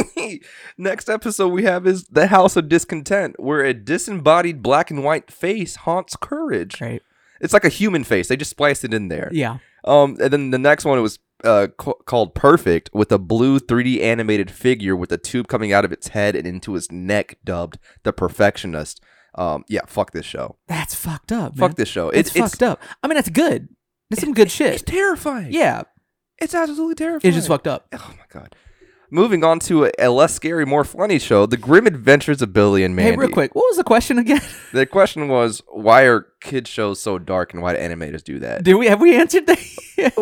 Next episode we have is The House of Discontent, where a disembodied black and white face haunts Courage. Right. It's like a human face. They just spliced it in there. Yeah. Um, and then the next one was uh ca- called Perfect, with a blue three D animated figure with a tube coming out of its head and into its neck, dubbed The Perfectionist. Um, yeah, fuck this show. That's fucked up, man. Fuck this show. It's, It's, it's, fucked up. I mean, that's good. That's some good shit. It's terrifying. Yeah. It's absolutely terrifying. It's just fucked up. Oh my god. Moving on to a, a less scary, more funny show, The Grim Adventures of Billy and Mandy. Hey, real quick, what was the question again? The question was, why are kids shows so dark, and why do animators do that? Did we have we answered that?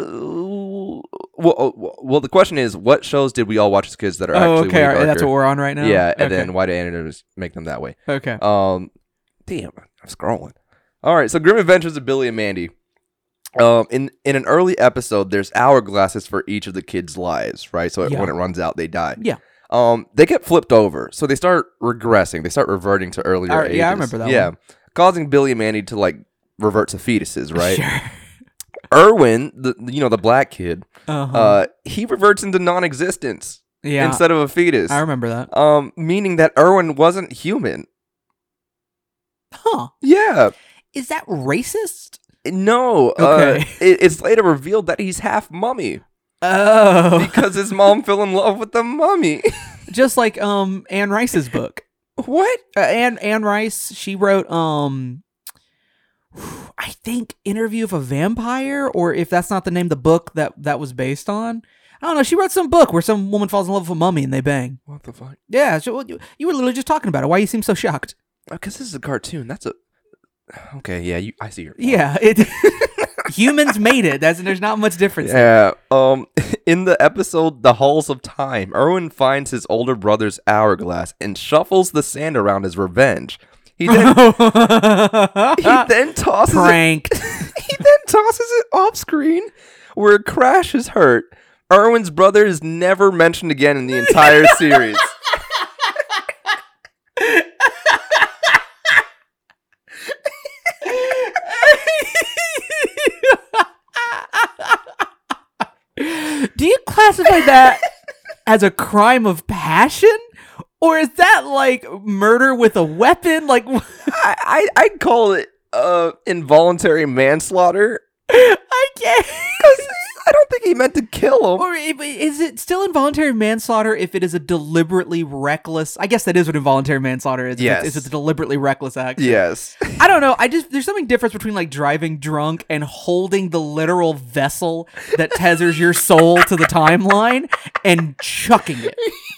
well, well, well, the question is, what shows did we all watch as kids that are Oh, actually okay. way All right, that's darker? what we're on right now. Yeah, and okay. then why do animators make them that way? okay. Um, damn, I'm scrolling. All right, so Grim Adventures of Billy and Mandy. Um, in in an early episode, there's hourglasses for each of the kids' lives, right? So Yeah. when it runs out, they die. Yeah. Um, they get flipped over, so they start regressing. They start reverting to earlier All right, ages. yeah, I remember that Yeah, one. causing Billy and Mandy to like revert to fetuses, right? Sure. Erwin, the you know the black kid, Uh-huh. uh, he reverts into non-existence yeah. instead of a fetus. I remember that. Um, meaning that Erwin wasn't human. Huh. Yeah. Is that racist? No, Okay. uh, it, it's later revealed that he's half mummy Oh. because his mom fell in love with the mummy. Just like um Anne Rice's book. What? Uh, Anne Anne Rice, she wrote um I think Interview of a Vampire, or if that's not the name of the book that that was based on. I don't know. She wrote some book where some woman falls in love with a mummy and they bang. What the fuck? Yeah, so you, you were literally just talking about it. Why you seem so shocked? Because this is a cartoon. That's a. Okay, yeah, you, I see your point. Yeah, it humans made it. That's there's not much difference. Yeah. Um. In the episode "The Halls of Time," Erwin finds his older brother's hourglass and shuffles the sand around as revenge. He then he then tosses it. Pranked. He then tosses it off screen, where Crash is hurt. Erwin's brother is never mentioned again in the entire series. Do you classify that as a crime of passion? Or is that like murder with a weapon? Like, I, I I'd call it uh involuntary manslaughter. I can't. I don't think he meant to kill him. Or if- is it still involuntary manslaughter if it is a deliberately reckless? I guess that is what involuntary manslaughter is. Yes. Is it a deliberately reckless action? Yes. I don't know. I just there's something different between like driving drunk and holding the literal vessel that tethers your soul to the timeline and chucking it.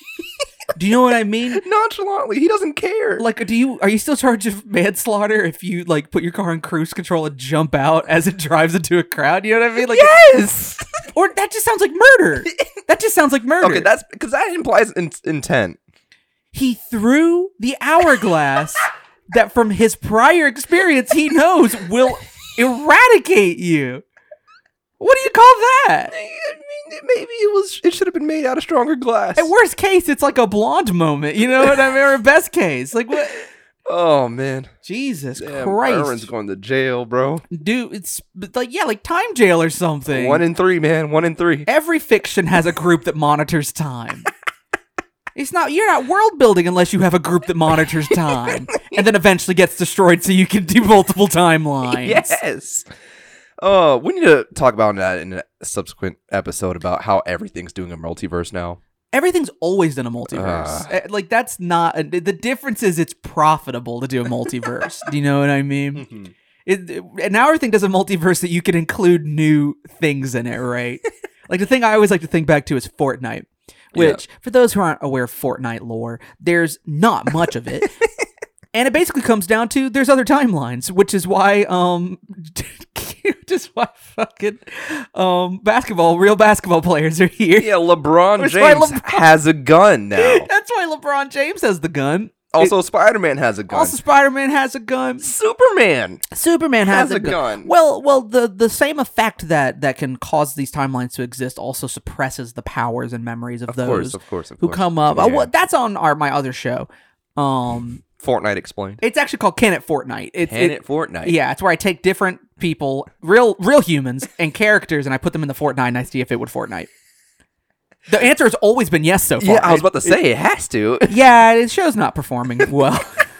Do you know what I mean? Nonchalantly, he doesn't care. Like, do you are you still charged of manslaughter if you like put your car in cruise control and jump out as it drives into a crowd? You know what I mean? Like, yes. or that just sounds like murder. That just sounds like murder. Okay, that's because that implies in- intent. He threw the hourglass that from his prior experience he knows will eradicate you. What do you call that? I mean, maybe it was. It should have been made out of stronger glass. At worst case, it's like a blonde moment. You know what I mean? Or best case, like what? Oh man, Jesus Damn, Christ, Aaron's going to jail, bro. dude! It's like yeah, like time jail or something. One in three, man. One in three. Every fiction has a group that monitors time. It's not you're not world building unless you have a group that monitors time, and then eventually gets destroyed so you can do multiple timelines. Yes. Oh, we need to talk about that in a subsequent episode about how everything's doing a multiverse now. Everything's always done a multiverse. Ah. Uh, like that's not the difference. Is it's profitable to do a multiverse. Do you know what I mean? Mm-hmm. It, it- and now everything does a multiverse that you can include new things in it, right? Like the thing I always like to think back to is Fortnite, which for those who aren't aware of Fortnite lore, there's not much of it. And it basically comes down to there's other timelines, which is why um just why fucking um basketball real basketball players are here. Yeah, LeBron That's why James LeBron- has a gun now. That's why LeBron James has the gun. Also, Spider-Man has a gun. Also, Spider-Man has a gun. Superman. Superman has, Has a, a gun. gun. Well, well, the the same effect that that can cause these timelines to exist also suppresses the powers and memories of, Of those course, of course, of who course. come up. Yeah. Oh, well, that's on our my other show. Um, Fortnite explained. it's actually called Can It Fortnite. It's Can it, it Fortnite? Yeah, it's where I take different people, real real humans and characters, and I put them in the Fortnite and I see if it would Fortnite. The answer has always been yes so far. Yeah, I was It- about to say it has to. yeah, the show's not performing well.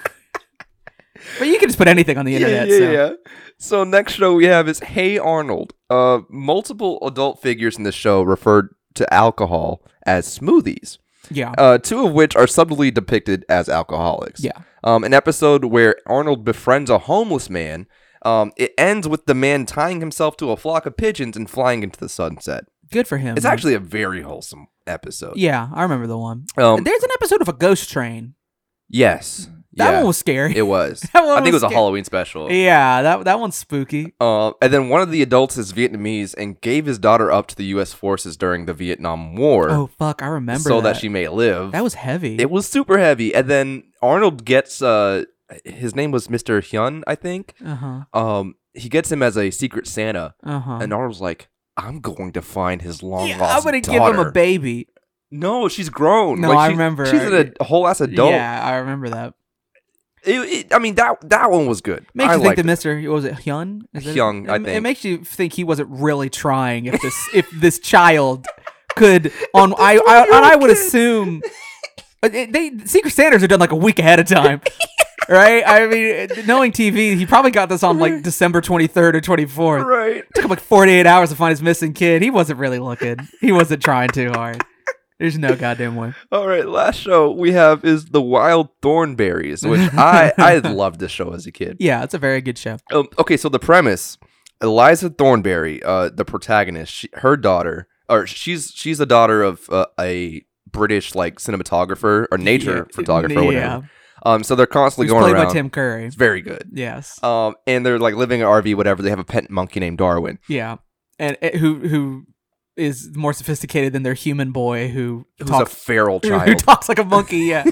But you can just put anything on the internet. yeah, so. yeah. So next show we have is Hey Arnold. Uh, multiple adult figures in the show referred to alcohol as smoothies. Yeah. Uh, two of which are subtly depicted as alcoholics. Yeah. Um, an episode where Arnold befriends a homeless man. Um, it ends with the man tying himself to a flock of pigeons and flying into the sunset. Good for him. It's actually a very wholesome episode. Yeah, I remember the one. Um, There's an episode of a ghost train. yes. That Yeah, one was scary. It was. That one I think it was was a sca- Halloween special. yeah, that that one's spooky. Uh, and then one of the adults is Vietnamese and gave his daughter up to the U S forces during the Vietnam War Oh fuck, I remember so that. that she may live. That was heavy. It was super heavy. And then Arnold gets, uh, his name was Mister Hyun, I think. Uh huh. Um, he gets him as a secret Santa. Uh huh. And Arnold's like, I'm going to find his long Yeah, lost I'm gonna daughter. give him a baby. No, she's grown. No, Like, I she- remember. She's an, a whole ass adult. Yeah, I remember that. It, it, I mean, that that one was good. Makes I you think liked that it. Mister what was it Hyun? Is it- Hyung, I it, It think. makes you think he wasn't really trying. If this if this child could on I I, and I would assume but it- they Secret Santas are done like a week ahead of time. Right? I mean, knowing T V, he probably got this on like December twenty-third or twenty-fourth. Right. Took him like forty-eight hours to find his missing kid. He wasn't really looking. He wasn't trying too hard. There's no goddamn way. All right, last show we have is The Wild Thornberries, which I I loved this show as a kid. Yeah, it's a very good show. Um, okay, so the premise: Eliza Thornberry, uh, the protagonist, she, her daughter, or she's she's the daughter of uh, a British like cinematographer or nature Yeah, photographer, or yeah. whatever. Um, so they're constantly He's going played around. by Tim Curry. It's very good. Yes. Um, and they're like living in an R V, whatever. They have a pet monkey named Darwin. Yeah, and uh, who who is more sophisticated than their human boy who Who's talks a feral who, child. who talks like a monkey. Yeah.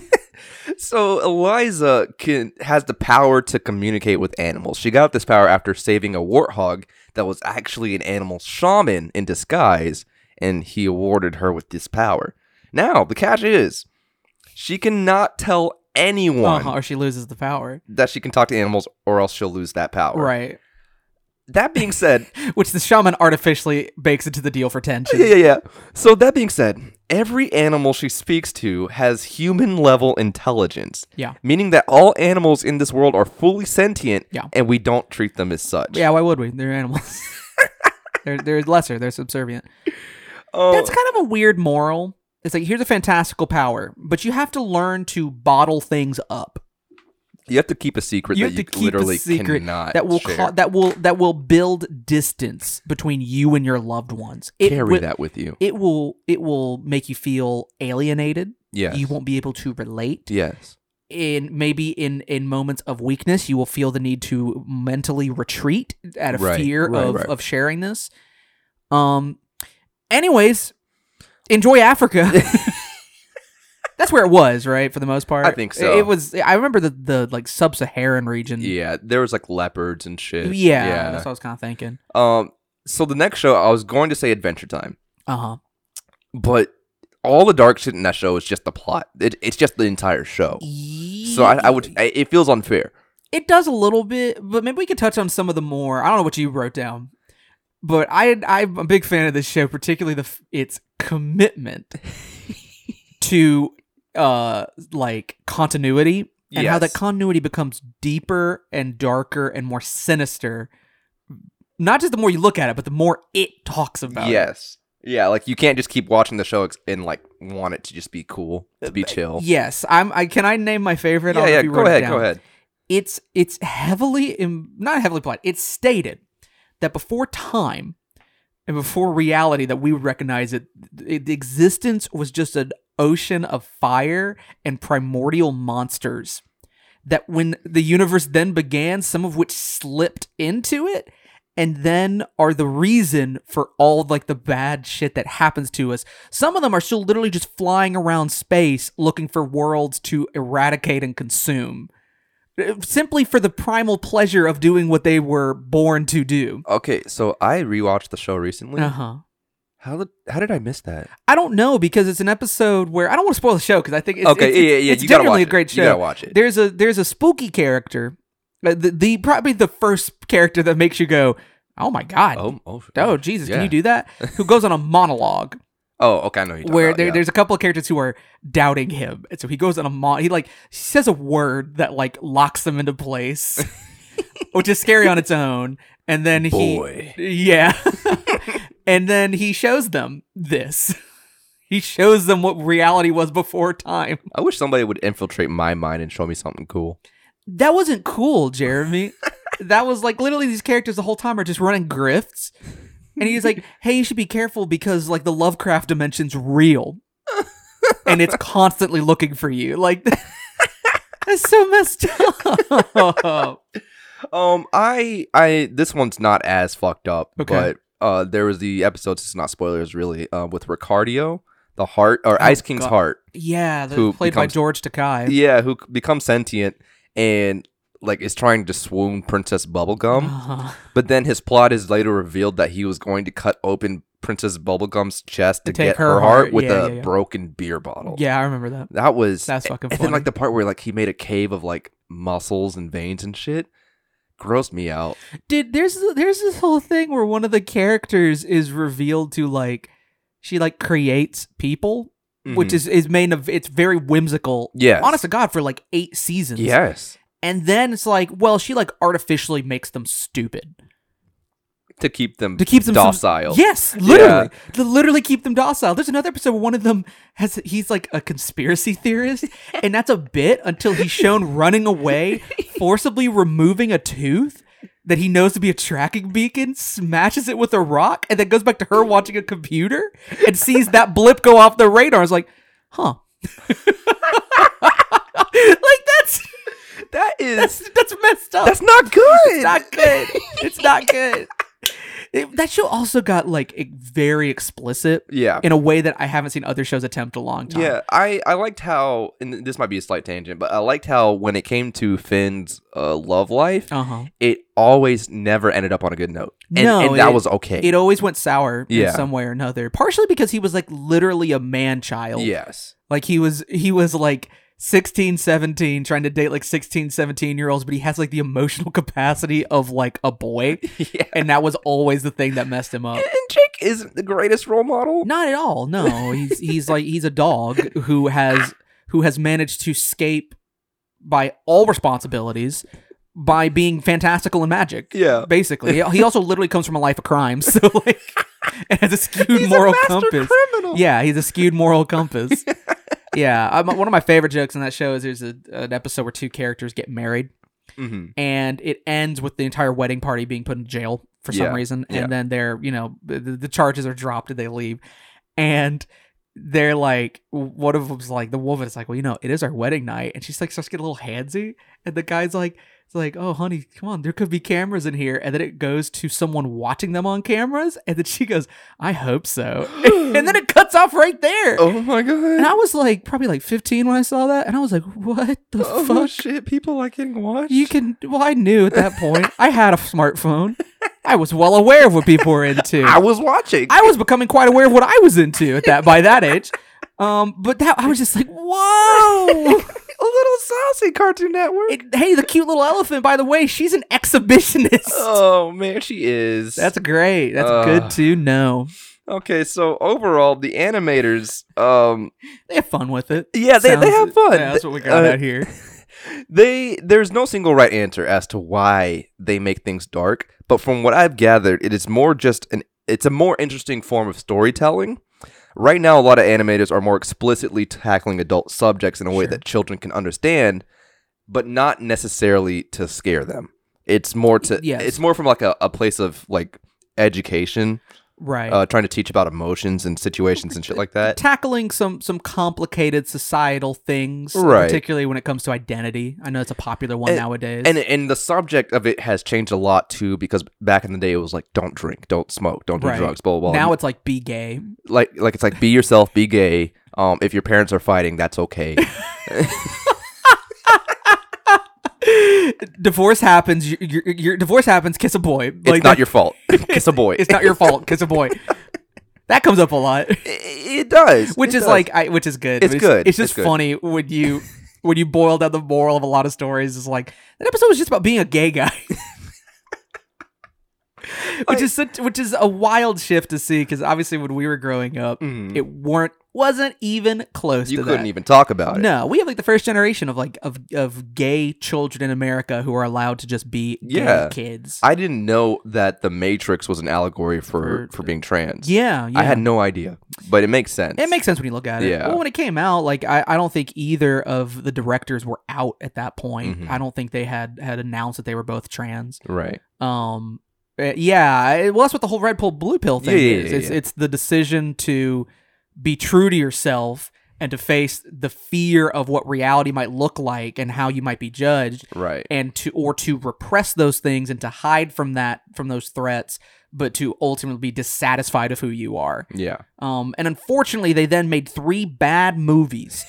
So Eliza can has the power to communicate with animals. She got this power after saving a warthog that was actually an animal shaman in disguise, and he awarded her with this power. Now, the catch is, she cannot tell anyone Uh-huh, or she loses the power. that she can talk to animals, or else she'll lose that power. Right. That being said, Which the shaman artificially bakes into the deal for tension. yeah, yeah, yeah. So that being said, every animal she speaks to has human level intelligence. Yeah. Meaning that all animals in this world are fully sentient, Yeah. and we don't treat them as such. Yeah, why would we? They're animals. they're they're lesser. They're subservient. Oh, That's kind of a weird moral. It's like, here's a fantastical power, but you have to learn to bottle things up. you have to keep a secret You that have you to keep literally a secret cannot that will share. ca- that will that will build distance between you and your loved ones. It Carry wi- that with you. It will it will make you feel alienated. Yes. You won't be able to relate. Yes. In maybe in in moments of weakness, you will feel the need to mentally retreat out of Right, fear right, of right. of sharing this. Um. Anyways, enjoy Africa. That's where it was, right? For the most part, I think so. It, it was. I remember the the like sub-Saharan region. Yeah, there was like leopards and shit. Yeah, yeah. that's what I was kind of thinking. Um. So the next show, I was going to say Adventure Time, Uh huh. but all the dark shit in that show is just the plot. It, it's just the entire show. So I, I would. I, it feels unfair. It does a little bit, but maybe we could touch on some of the more. I don't know what you wrote down, but I I'm a big fan of this show, particularly the f- its commitment to uh like continuity and how that Yes. continuity becomes deeper and darker and more sinister. Not just the more you look at it, but the more it talks about it. Yes. Yeah, like you can't just keep watching the show ex- and like want it to just be cool, to be chill. Yes, I'm. I can I name my favorite? I Yeah, don't know yeah. if you Go wrote it ahead, down. go ahead. It's it's heavily im- not heavily implied. It's stated that before time and before reality that we would recognize it, it the existence was just an ocean of fire and primordial monsters. That when the universe then began, some of which slipped into it, and then are the reason for all like the bad shit that happens to us. Some of them are still literally just flying around space looking for worlds to eradicate and consume. Simply for the primal pleasure of doing what they were born to do. Okay, so I rewatched the show recently. Uh huh. How did how did I miss that? I don't know, because it's an episode where I don't want to spoil the show because I think it's, Okay, it's, yeah, yeah, yeah, it's you gotta genuinely watch a great it. show. You gotta watch it. There's a there's a spooky character, uh, the, the probably the first character that makes you go, oh my god, Oh, oh, oh Jesus, yeah. can you do that? Who goes on a monologue. Oh, okay, I know who you're talking Where about, there, yeah. there's a couple of characters who are doubting him, and so he goes on a mon. He like he says a word that like locks them into place, which is scary on its own. And then he, Boy. yeah, and then he shows them this. He shows them what reality was before time. I wish somebody would infiltrate my mind and show me something cool. That wasn't cool, Jeremy. That was like literally these characters the whole time are just running grifts. And he's like, hey, you should be careful because like the Lovecraft dimension's real. And it's constantly looking for you. Like, that's so messed up. Um, I, I, this one's not as fucked up, Okay. but uh, there was the episode. It's not spoilers, really. Uh, with Ricardio, the heart or Ice King's God. heart. Yeah, the, Who played by becomes- George Takei. Yeah, who c- becomes sentient and like is trying to swoon Princess Bubblegum. Uh-huh. But then his plot is later revealed that he was going to cut open Princess Bubblegum's chest to, To take get her her heart. heart with Yeah, a yeah, yeah. broken beer bottle. Yeah, I remember that. That was That's fucking And funny. then like the part where like he made a cave of like muscles and veins and shit. Grossed me out. Dude, there's there's this whole thing where one of the characters is revealed to like she like creates people, which Mhm. is is made of it's very whimsical. Yes. Honest to God, for like eight seasons. Yes. And then it's like, well, she like artificially makes them stupid To keep them to keep them some- docile. yes, literally, to literally keep them docile. There's another episode where one of them has he's like a conspiracy theorist, and that's a bit until he's shown running away, forcibly removing a tooth that he knows to be a tracking beacon, smashes it with a rock, and then goes back to her watching a computer and sees that blip go off the radar. It's like, huh. Like that's That is that's that's messed up. that's not good. It's not good. It's not good. It- that show also got like e- very explicit Yeah. in a way that I haven't seen other shows attempt a long time. Yeah, I, I liked how, and this might be a slight tangent, but I liked how when it came to Finn's uh, love life, Uh huh. it always never ended up on a good note. And, No, and that it- was okay. It always went sour Yeah. in some way or another. Partially because he was like literally a man child. yes. Like he was he was like sixteen, seventeen trying to date like sixteen, seventeen year olds, but he has like the emotional capacity of like a boy. Yeah. And that was always the thing that messed him up. And Jake isn't the greatest role model. Not at all. No, he's he's like he's a dog who has who has managed to escape by all responsibilities by being fantastical and magic. Yeah. Basically. He- He also literally comes from a life of crime. So, like, and has a skewed He's moral a master compass. criminal. Yeah, he's a skewed moral compass. Yeah. I'm, one of my favorite jokes in that show is there's a, an episode where two characters get married. Mm-hmm. And it ends with the entire wedding party being put in jail for some Yeah, reason. And yeah. then they're, you know, the, the charges are dropped and they leave. And they're like, one of them's like, the woman is like, well, you know, it is our wedding night. And she's like, starts to get a little handsy. And the guy's like, it's like, oh, honey, come on, there could be cameras in here. And then it goes to someone watching them on cameras. And then she goes, I hope so. And then it cuts off right there. Oh my god. And I was like, probably like fifteen when I saw that. And I was like, what the Oh fuck? shit, people like getting watched. You can, well, I knew at that point. I had a smartphone. I was well aware of what people were into. I was watching. I was becoming quite aware of what I was into at that by that age. Um, but that I was just like, whoa. A little saucy Cartoon Network. It, hey, the cute little elephant, by the way, she's an exhibitionist. Oh man, she is. That's great. That's Uh. good to know. Okay, so overall, the animators, um, They have fun with it. yeah, they, they Sounds- have fun. Yeah, that's what we got Uh, out here. They there's no single right answer as to why they make things dark, but from what I've gathered, it is more just an it's a more interesting form of storytelling. Right now, a lot of animators are more explicitly tackling adult subjects in a way Sure. that children can understand, but not necessarily to scare them. It's more to Yes. it's more from like a, a place of like education, Right. uh, trying to teach about emotions and situations and shit like that. Tackling some some complicated societal things, uh, Right. particularly when it comes to identity. I know it's a popular one And- nowadays. And and the subject of it has changed a lot too, because back in the day it was like don't drink, don't smoke, don't do Right. drugs, blah blah blah. Now it's like be gay. like like it's like be yourself, be gay. Um, if your parents are fighting, that's okay. Divorce happens. Your, your, your divorce happens. Kiss a boy. It's not your fault. Kiss a boy. It's not your fault. Kiss a boy. That comes up a lot, It, it does. which It is does. like, I, which is good. It's But good. It's just It's good. funny when you when you boil down the moral of a lot of stories. Is like that episode was just about being a gay guy. Which I- is such, which is a wild shift to see, because obviously when we were growing up, Mhm. it weren't wasn't even close you to couldn't that. even talk about it. No, we have like the first generation of like of of gay children in America who are allowed to just be Yeah. gay kids. I didn't know that the Matrix was an allegory for For- for being trans. yeah, yeah. I had no idea, but it makes sense. It makes sense when you look at it. Yeah. Well, when it came out, like I, I don't think either of the directors were out at that point. Mhm. I don't think they had had announced that they were both trans. right. Um, uh, yeah. it- Well, that's what the whole red pill blue pill thing Yeah, yeah, is. yeah, it's yeah. it's the decision to be true to yourself and to face the fear of what reality might look like and how you might be judged, Right. and to or to repress those things and to hide from that from those threats, but to ultimately be dissatisfied of who you are. Yeah. Um, and unfortunately, they then made three bad movies,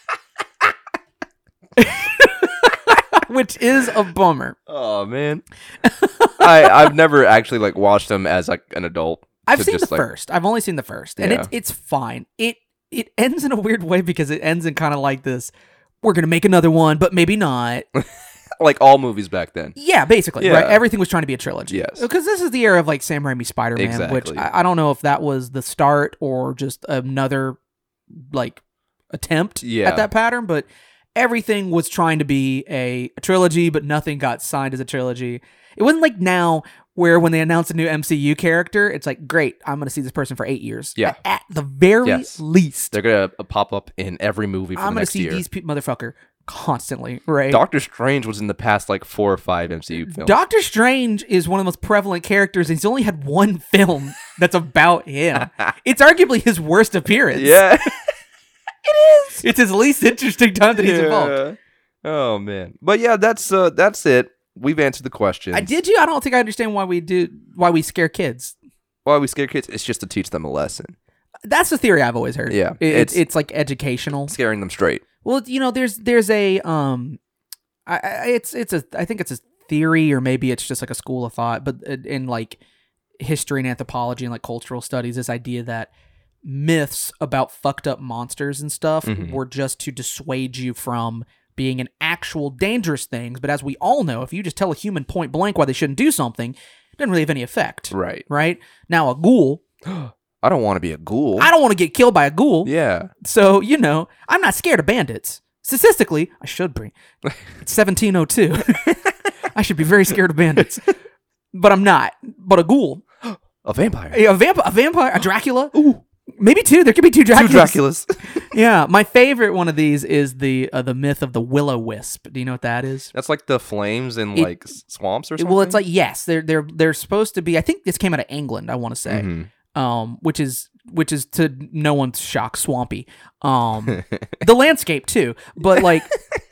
which is a bummer. Oh man. I I've never actually like watched them as like an adult. I've to seen the just, like- first. I've only seen the first, and Yeah. it's it's fine. It it ends in a weird way because it ends in kind of like this. We're gonna make another one, but maybe not. Like all movies back then. Yeah, basically, Yeah. right? Everything was trying to be a trilogy. Yes. Because this is the era of like Sam Raimi Spider-Man, which Exactly. I, I don't know if that was the start or just another like attempt Yeah. at that pattern, but everything was trying to be a, a trilogy, but nothing got signed as a trilogy. It wasn't like now where when they announce a new M C U character, it's like, great, I'm going to see this person for eight years. Yeah. At the very Yes. least, They're gonna uh, pop up in every movie for I'm the going to next see year. these pe- motherfucker constantly, right? Doctor Strange was in the past like four or five M C U films. Doctor Strange is one of the most prevalent characters, and he's only had one film that's about him. It's arguably his worst appearance. yeah. it is. It's his least interesting time that he's involved. Oh man. But yeah, that's uh that's it. We've answered the question. I did you? I don't think I understand why we do why we scare kids. Why we scare kids? It's just to teach them a lesson. That's the theory I've always heard. Yeah, It- it's it's- it's like educational. Scaring them straight. Well, you know, there's there's a um, I, I it's it's a I think it's a theory, or maybe it's just like a school of thought, but in in, like history and anthropology and like cultural studies, this idea that myths about fucked up monsters and stuff Mhm. were just to dissuade you from being an actual dangerous things. But as we all know, if you just tell a human point blank why they shouldn't do something, it doesn't really have any effect. Right. Right? Now a ghoul, I don't want to be a ghoul. I don't want to get killed by a ghoul. Yeah. So, you know, I'm not scared of bandits. Statistically, I should be. It's seventeen oh two. I should be very scared of bandits, but I'm not. But a ghoul, A vampire. a vampire, a vampire, a Dracula. Ooh, maybe two. There could be two Draculas. Two Draculas. Yeah, my favorite one of these is the uh, the myth of the Will-O-Wisp. Do you know what that is? That's like the flames in It- like s- swamps or something. Well, it's like yes, they're they're they're supposed to be. I think this came out of England. I want to say, Mhm. um, which is which is to no one's shock, swampy. Um, the landscape too, but like,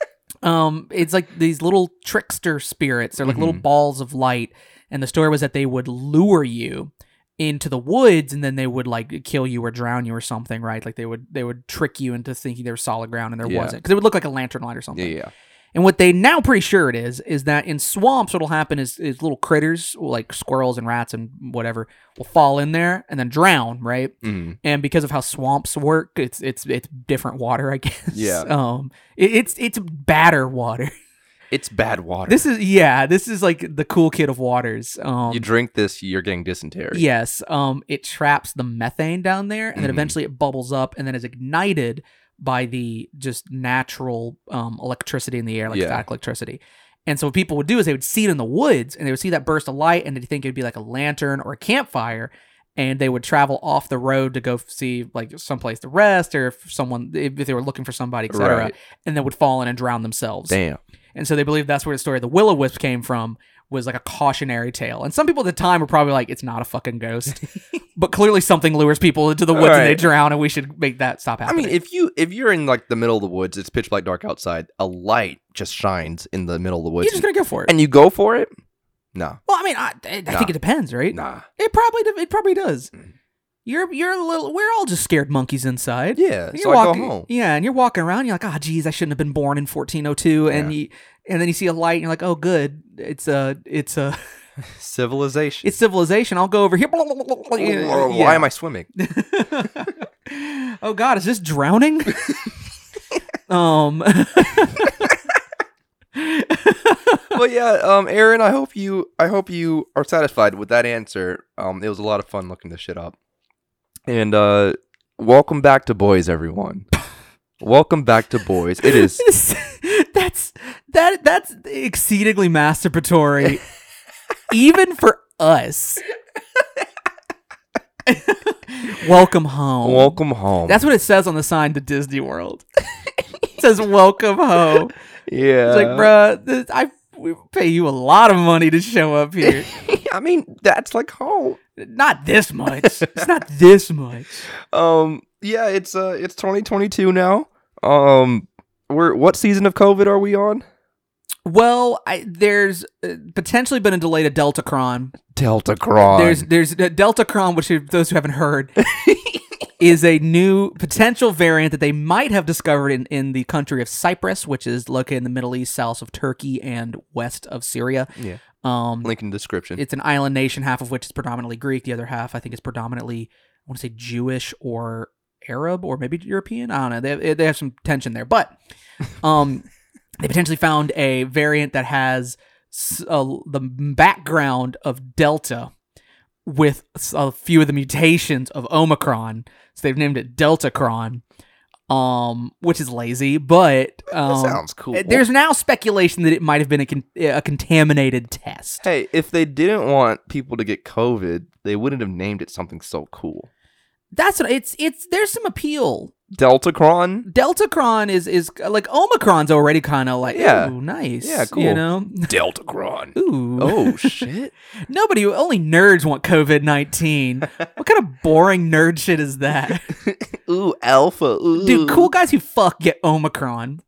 um, it's like these little trickster spirits. They're like little Mhm. balls of light, and the story was that they would lure you into the woods, and then they would like kill you or drown you or something, right? Like they would they would trick you into thinking there was solid ground and there Yeah. wasn't, because it would look like a lantern light or yeah, something. yeah. And what they now pretty sure it is is that in swamps, what'll happen is is little critters like squirrels and rats and whatever will fall in there and then drown, right? Mhm. And because of how swamps work, it's it's it's different water, I guess. Yeah. Um, it, it's it's badder water. It's bad water. This is yeah. This is like the cool kid of waters. Um, you drink this, you're getting dysentery. Yes. Um, it traps the methane down there, and then Mhm. eventually it bubbles up, and then is ignited by the just natural um, electricity in the air, like Yeah. static electricity. And so what people would do is they would see it in the woods, and they would see that burst of light, and they'd think it'd be like a lantern or a campfire, and they would travel off the road to go see like someplace to rest, or if someone if they were looking for somebody, et cetera, Right. and then would fall in and drown themselves. Damn. And so they believe that's where the story of the Will-O-Wisp came from, was like a cautionary tale. And some people at the time were probably like, it's not a fucking ghost. But clearly something lures people into the woods and they Right. drown, and we should make that stop I happening. mean, if you if you're in like the middle of the woods, it's pitch black dark outside. A light just shines in the middle of the woods, you're just going to go for it. and you go for it. No, well, I mean, I, I Nah. think it depends, right? nah. It probably it probably does. You're you're a little. We're all just scared monkeys inside. Yeah, You're so I walking, go home. Yeah, and you're walking around. You're like, oh, geez, I shouldn't have been born in fourteen oh two. And Yeah. you and then you see a light, and you're like, oh, good. It's a it's a Civilization. it's civilization. I'll go over here. Why am I swimming? Oh God, is this drowning? um. Well, yeah, um, Aaron, I hope you, I hope you are satisfied with that answer. Um, it was a lot of fun looking this shit up, and uh, welcome back to Boys, everyone. Welcome back to Boys. It is. that's that that's exceedingly masturbatory, even for us. Welcome home. Welcome home. That's what it says on the sign to Disney World. It says "Welcome home." yeah. It's like, bruh, this, I we pay you a lot of money to show up here. I mean, that's like home. Not this much. It's not this much. Um, yeah, it's uh, it's twenty twenty-two now. Um, we're what season of COVID are we on? Well, I, there's uh, potentially been a delay to Deltacron. Deltacron. There's there's uh, Deltacron, which if those who haven't heard, is a new potential variant that they might have discovered in, in the country of Cyprus, which is located in the Middle East, south of Turkey and west of Syria. yeah. Um, Link in the description. it's an island nation, half of which is predominantly Greek. The other half, I think, is predominantly, I want to say, Jewish or Arab or maybe European. I don't know. They they have some tension there, but um, they potentially found a variant that has s- uh, the background of Delta with s- a few of the mutations of Omicron. So they've named it Deltacron, um, which is lazy, but um, sounds cool. There's now speculation that it might have been a, con- a contaminated test. Hey, if they didn't want people to get COVID, they wouldn't have named it something so cool. That's what it's. It's there's some appeal. Deltacron? Deltacron is is like Omicron's already kind of like Yeah. ooh, nice. Yeah, cool. You know, Deltacron. ooh. Oh, shit. Nobody, only nerds want COVID nineteen. What kind of boring nerd shit is that? Ooh, alpha. Ooh. Dude, cool guys who fuck get Omicron.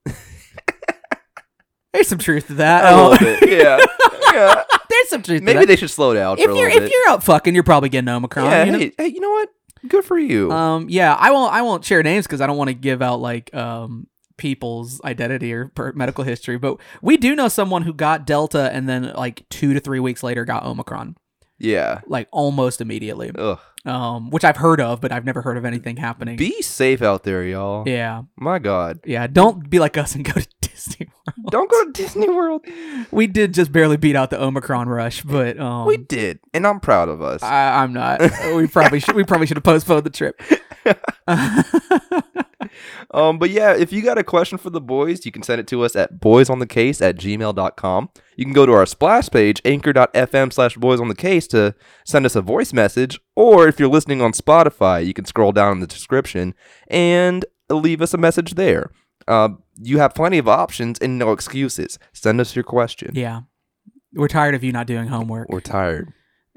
There's some truth to that. A Oh, little bit. Yeah. Yeah. there's some truth Maybe to that. they should slow down if for a you're little if bit. you're out fucking, you're probably getting Omicron. yeah, you know? hey, hey, you know what? Good for you. Um, yeah, I won't. I won't share names because I don't want to give out like um people's identity or per- medical history. But we do know someone who got Delta and then like two to three weeks later got Omicron, yeah. like almost immediately. Ugh. Um, which I've heard of, but I've never heard of anything happening. Be safe out there, y'all. yeah, My God. yeah. Don't be like us and go to Disney World. Don't go to Disney World. We did just barely beat out the Omicron rush, but um, We did, and I'm proud of us. I, I'm not. We probably should. We probably should have postponed the trip. um, but yeah, if you got a question for the boys, you can send it to us at boysonthecase at gmail dot com. You can go to our splash page, anchor.fm slash boysonthecase to send us a voice message. Or if you're listening on Spotify, you can scroll down in the description and leave us a message there. Uh, you have plenty of options and no excuses. Send us your question. Yeah. We're tired of you not doing homework. We're tired.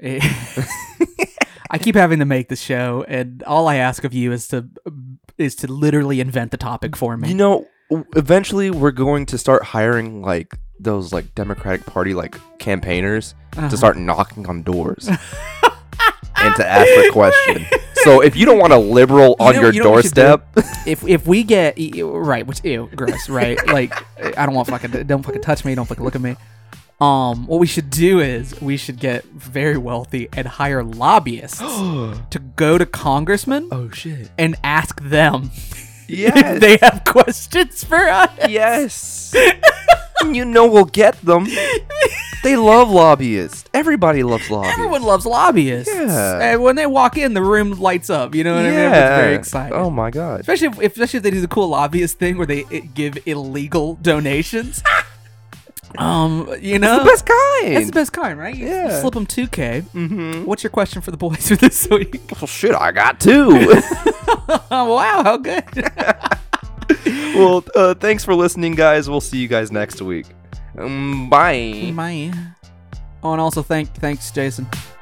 I keep having to make the show, and all I ask of you is to is to literally invent the topic for me. You know, eventually we're going to start hiring like those like Democratic Party like campaigners uh-huh. to start knocking on doors and to ask the question. So if you don't want a liberal on you know, your you know doorstep, if if we get right, which ew, gross, right? Like I don't want fucking don't fucking touch me, don't fucking look at me. Um, what we should do is we should get very wealthy and hire lobbyists to go to congressmen oh shit, and ask them yes. if they have questions for us. Yes. You know we'll get them. They love lobbyists. Everybody loves lobbyists. Everyone loves lobbyists. Yeah. And when they walk in, the room lights up. You know what yeah. I mean? Everyone's very excited. Oh my god. Especially if, especially if they do the cool lobbyist thing where they it, give illegal donations. Um, you know, That's the best kind. That's the best kind, right? You, Yeah. you slip them two K. Mm-hmm. What's your question for the boys for this week? Well, shit, I got two. Oh, wow, how good. Well, uh, thanks for listening, guys. We'll see you guys next week. Um, bye. Bye. Oh, and also thank thanks, Jason.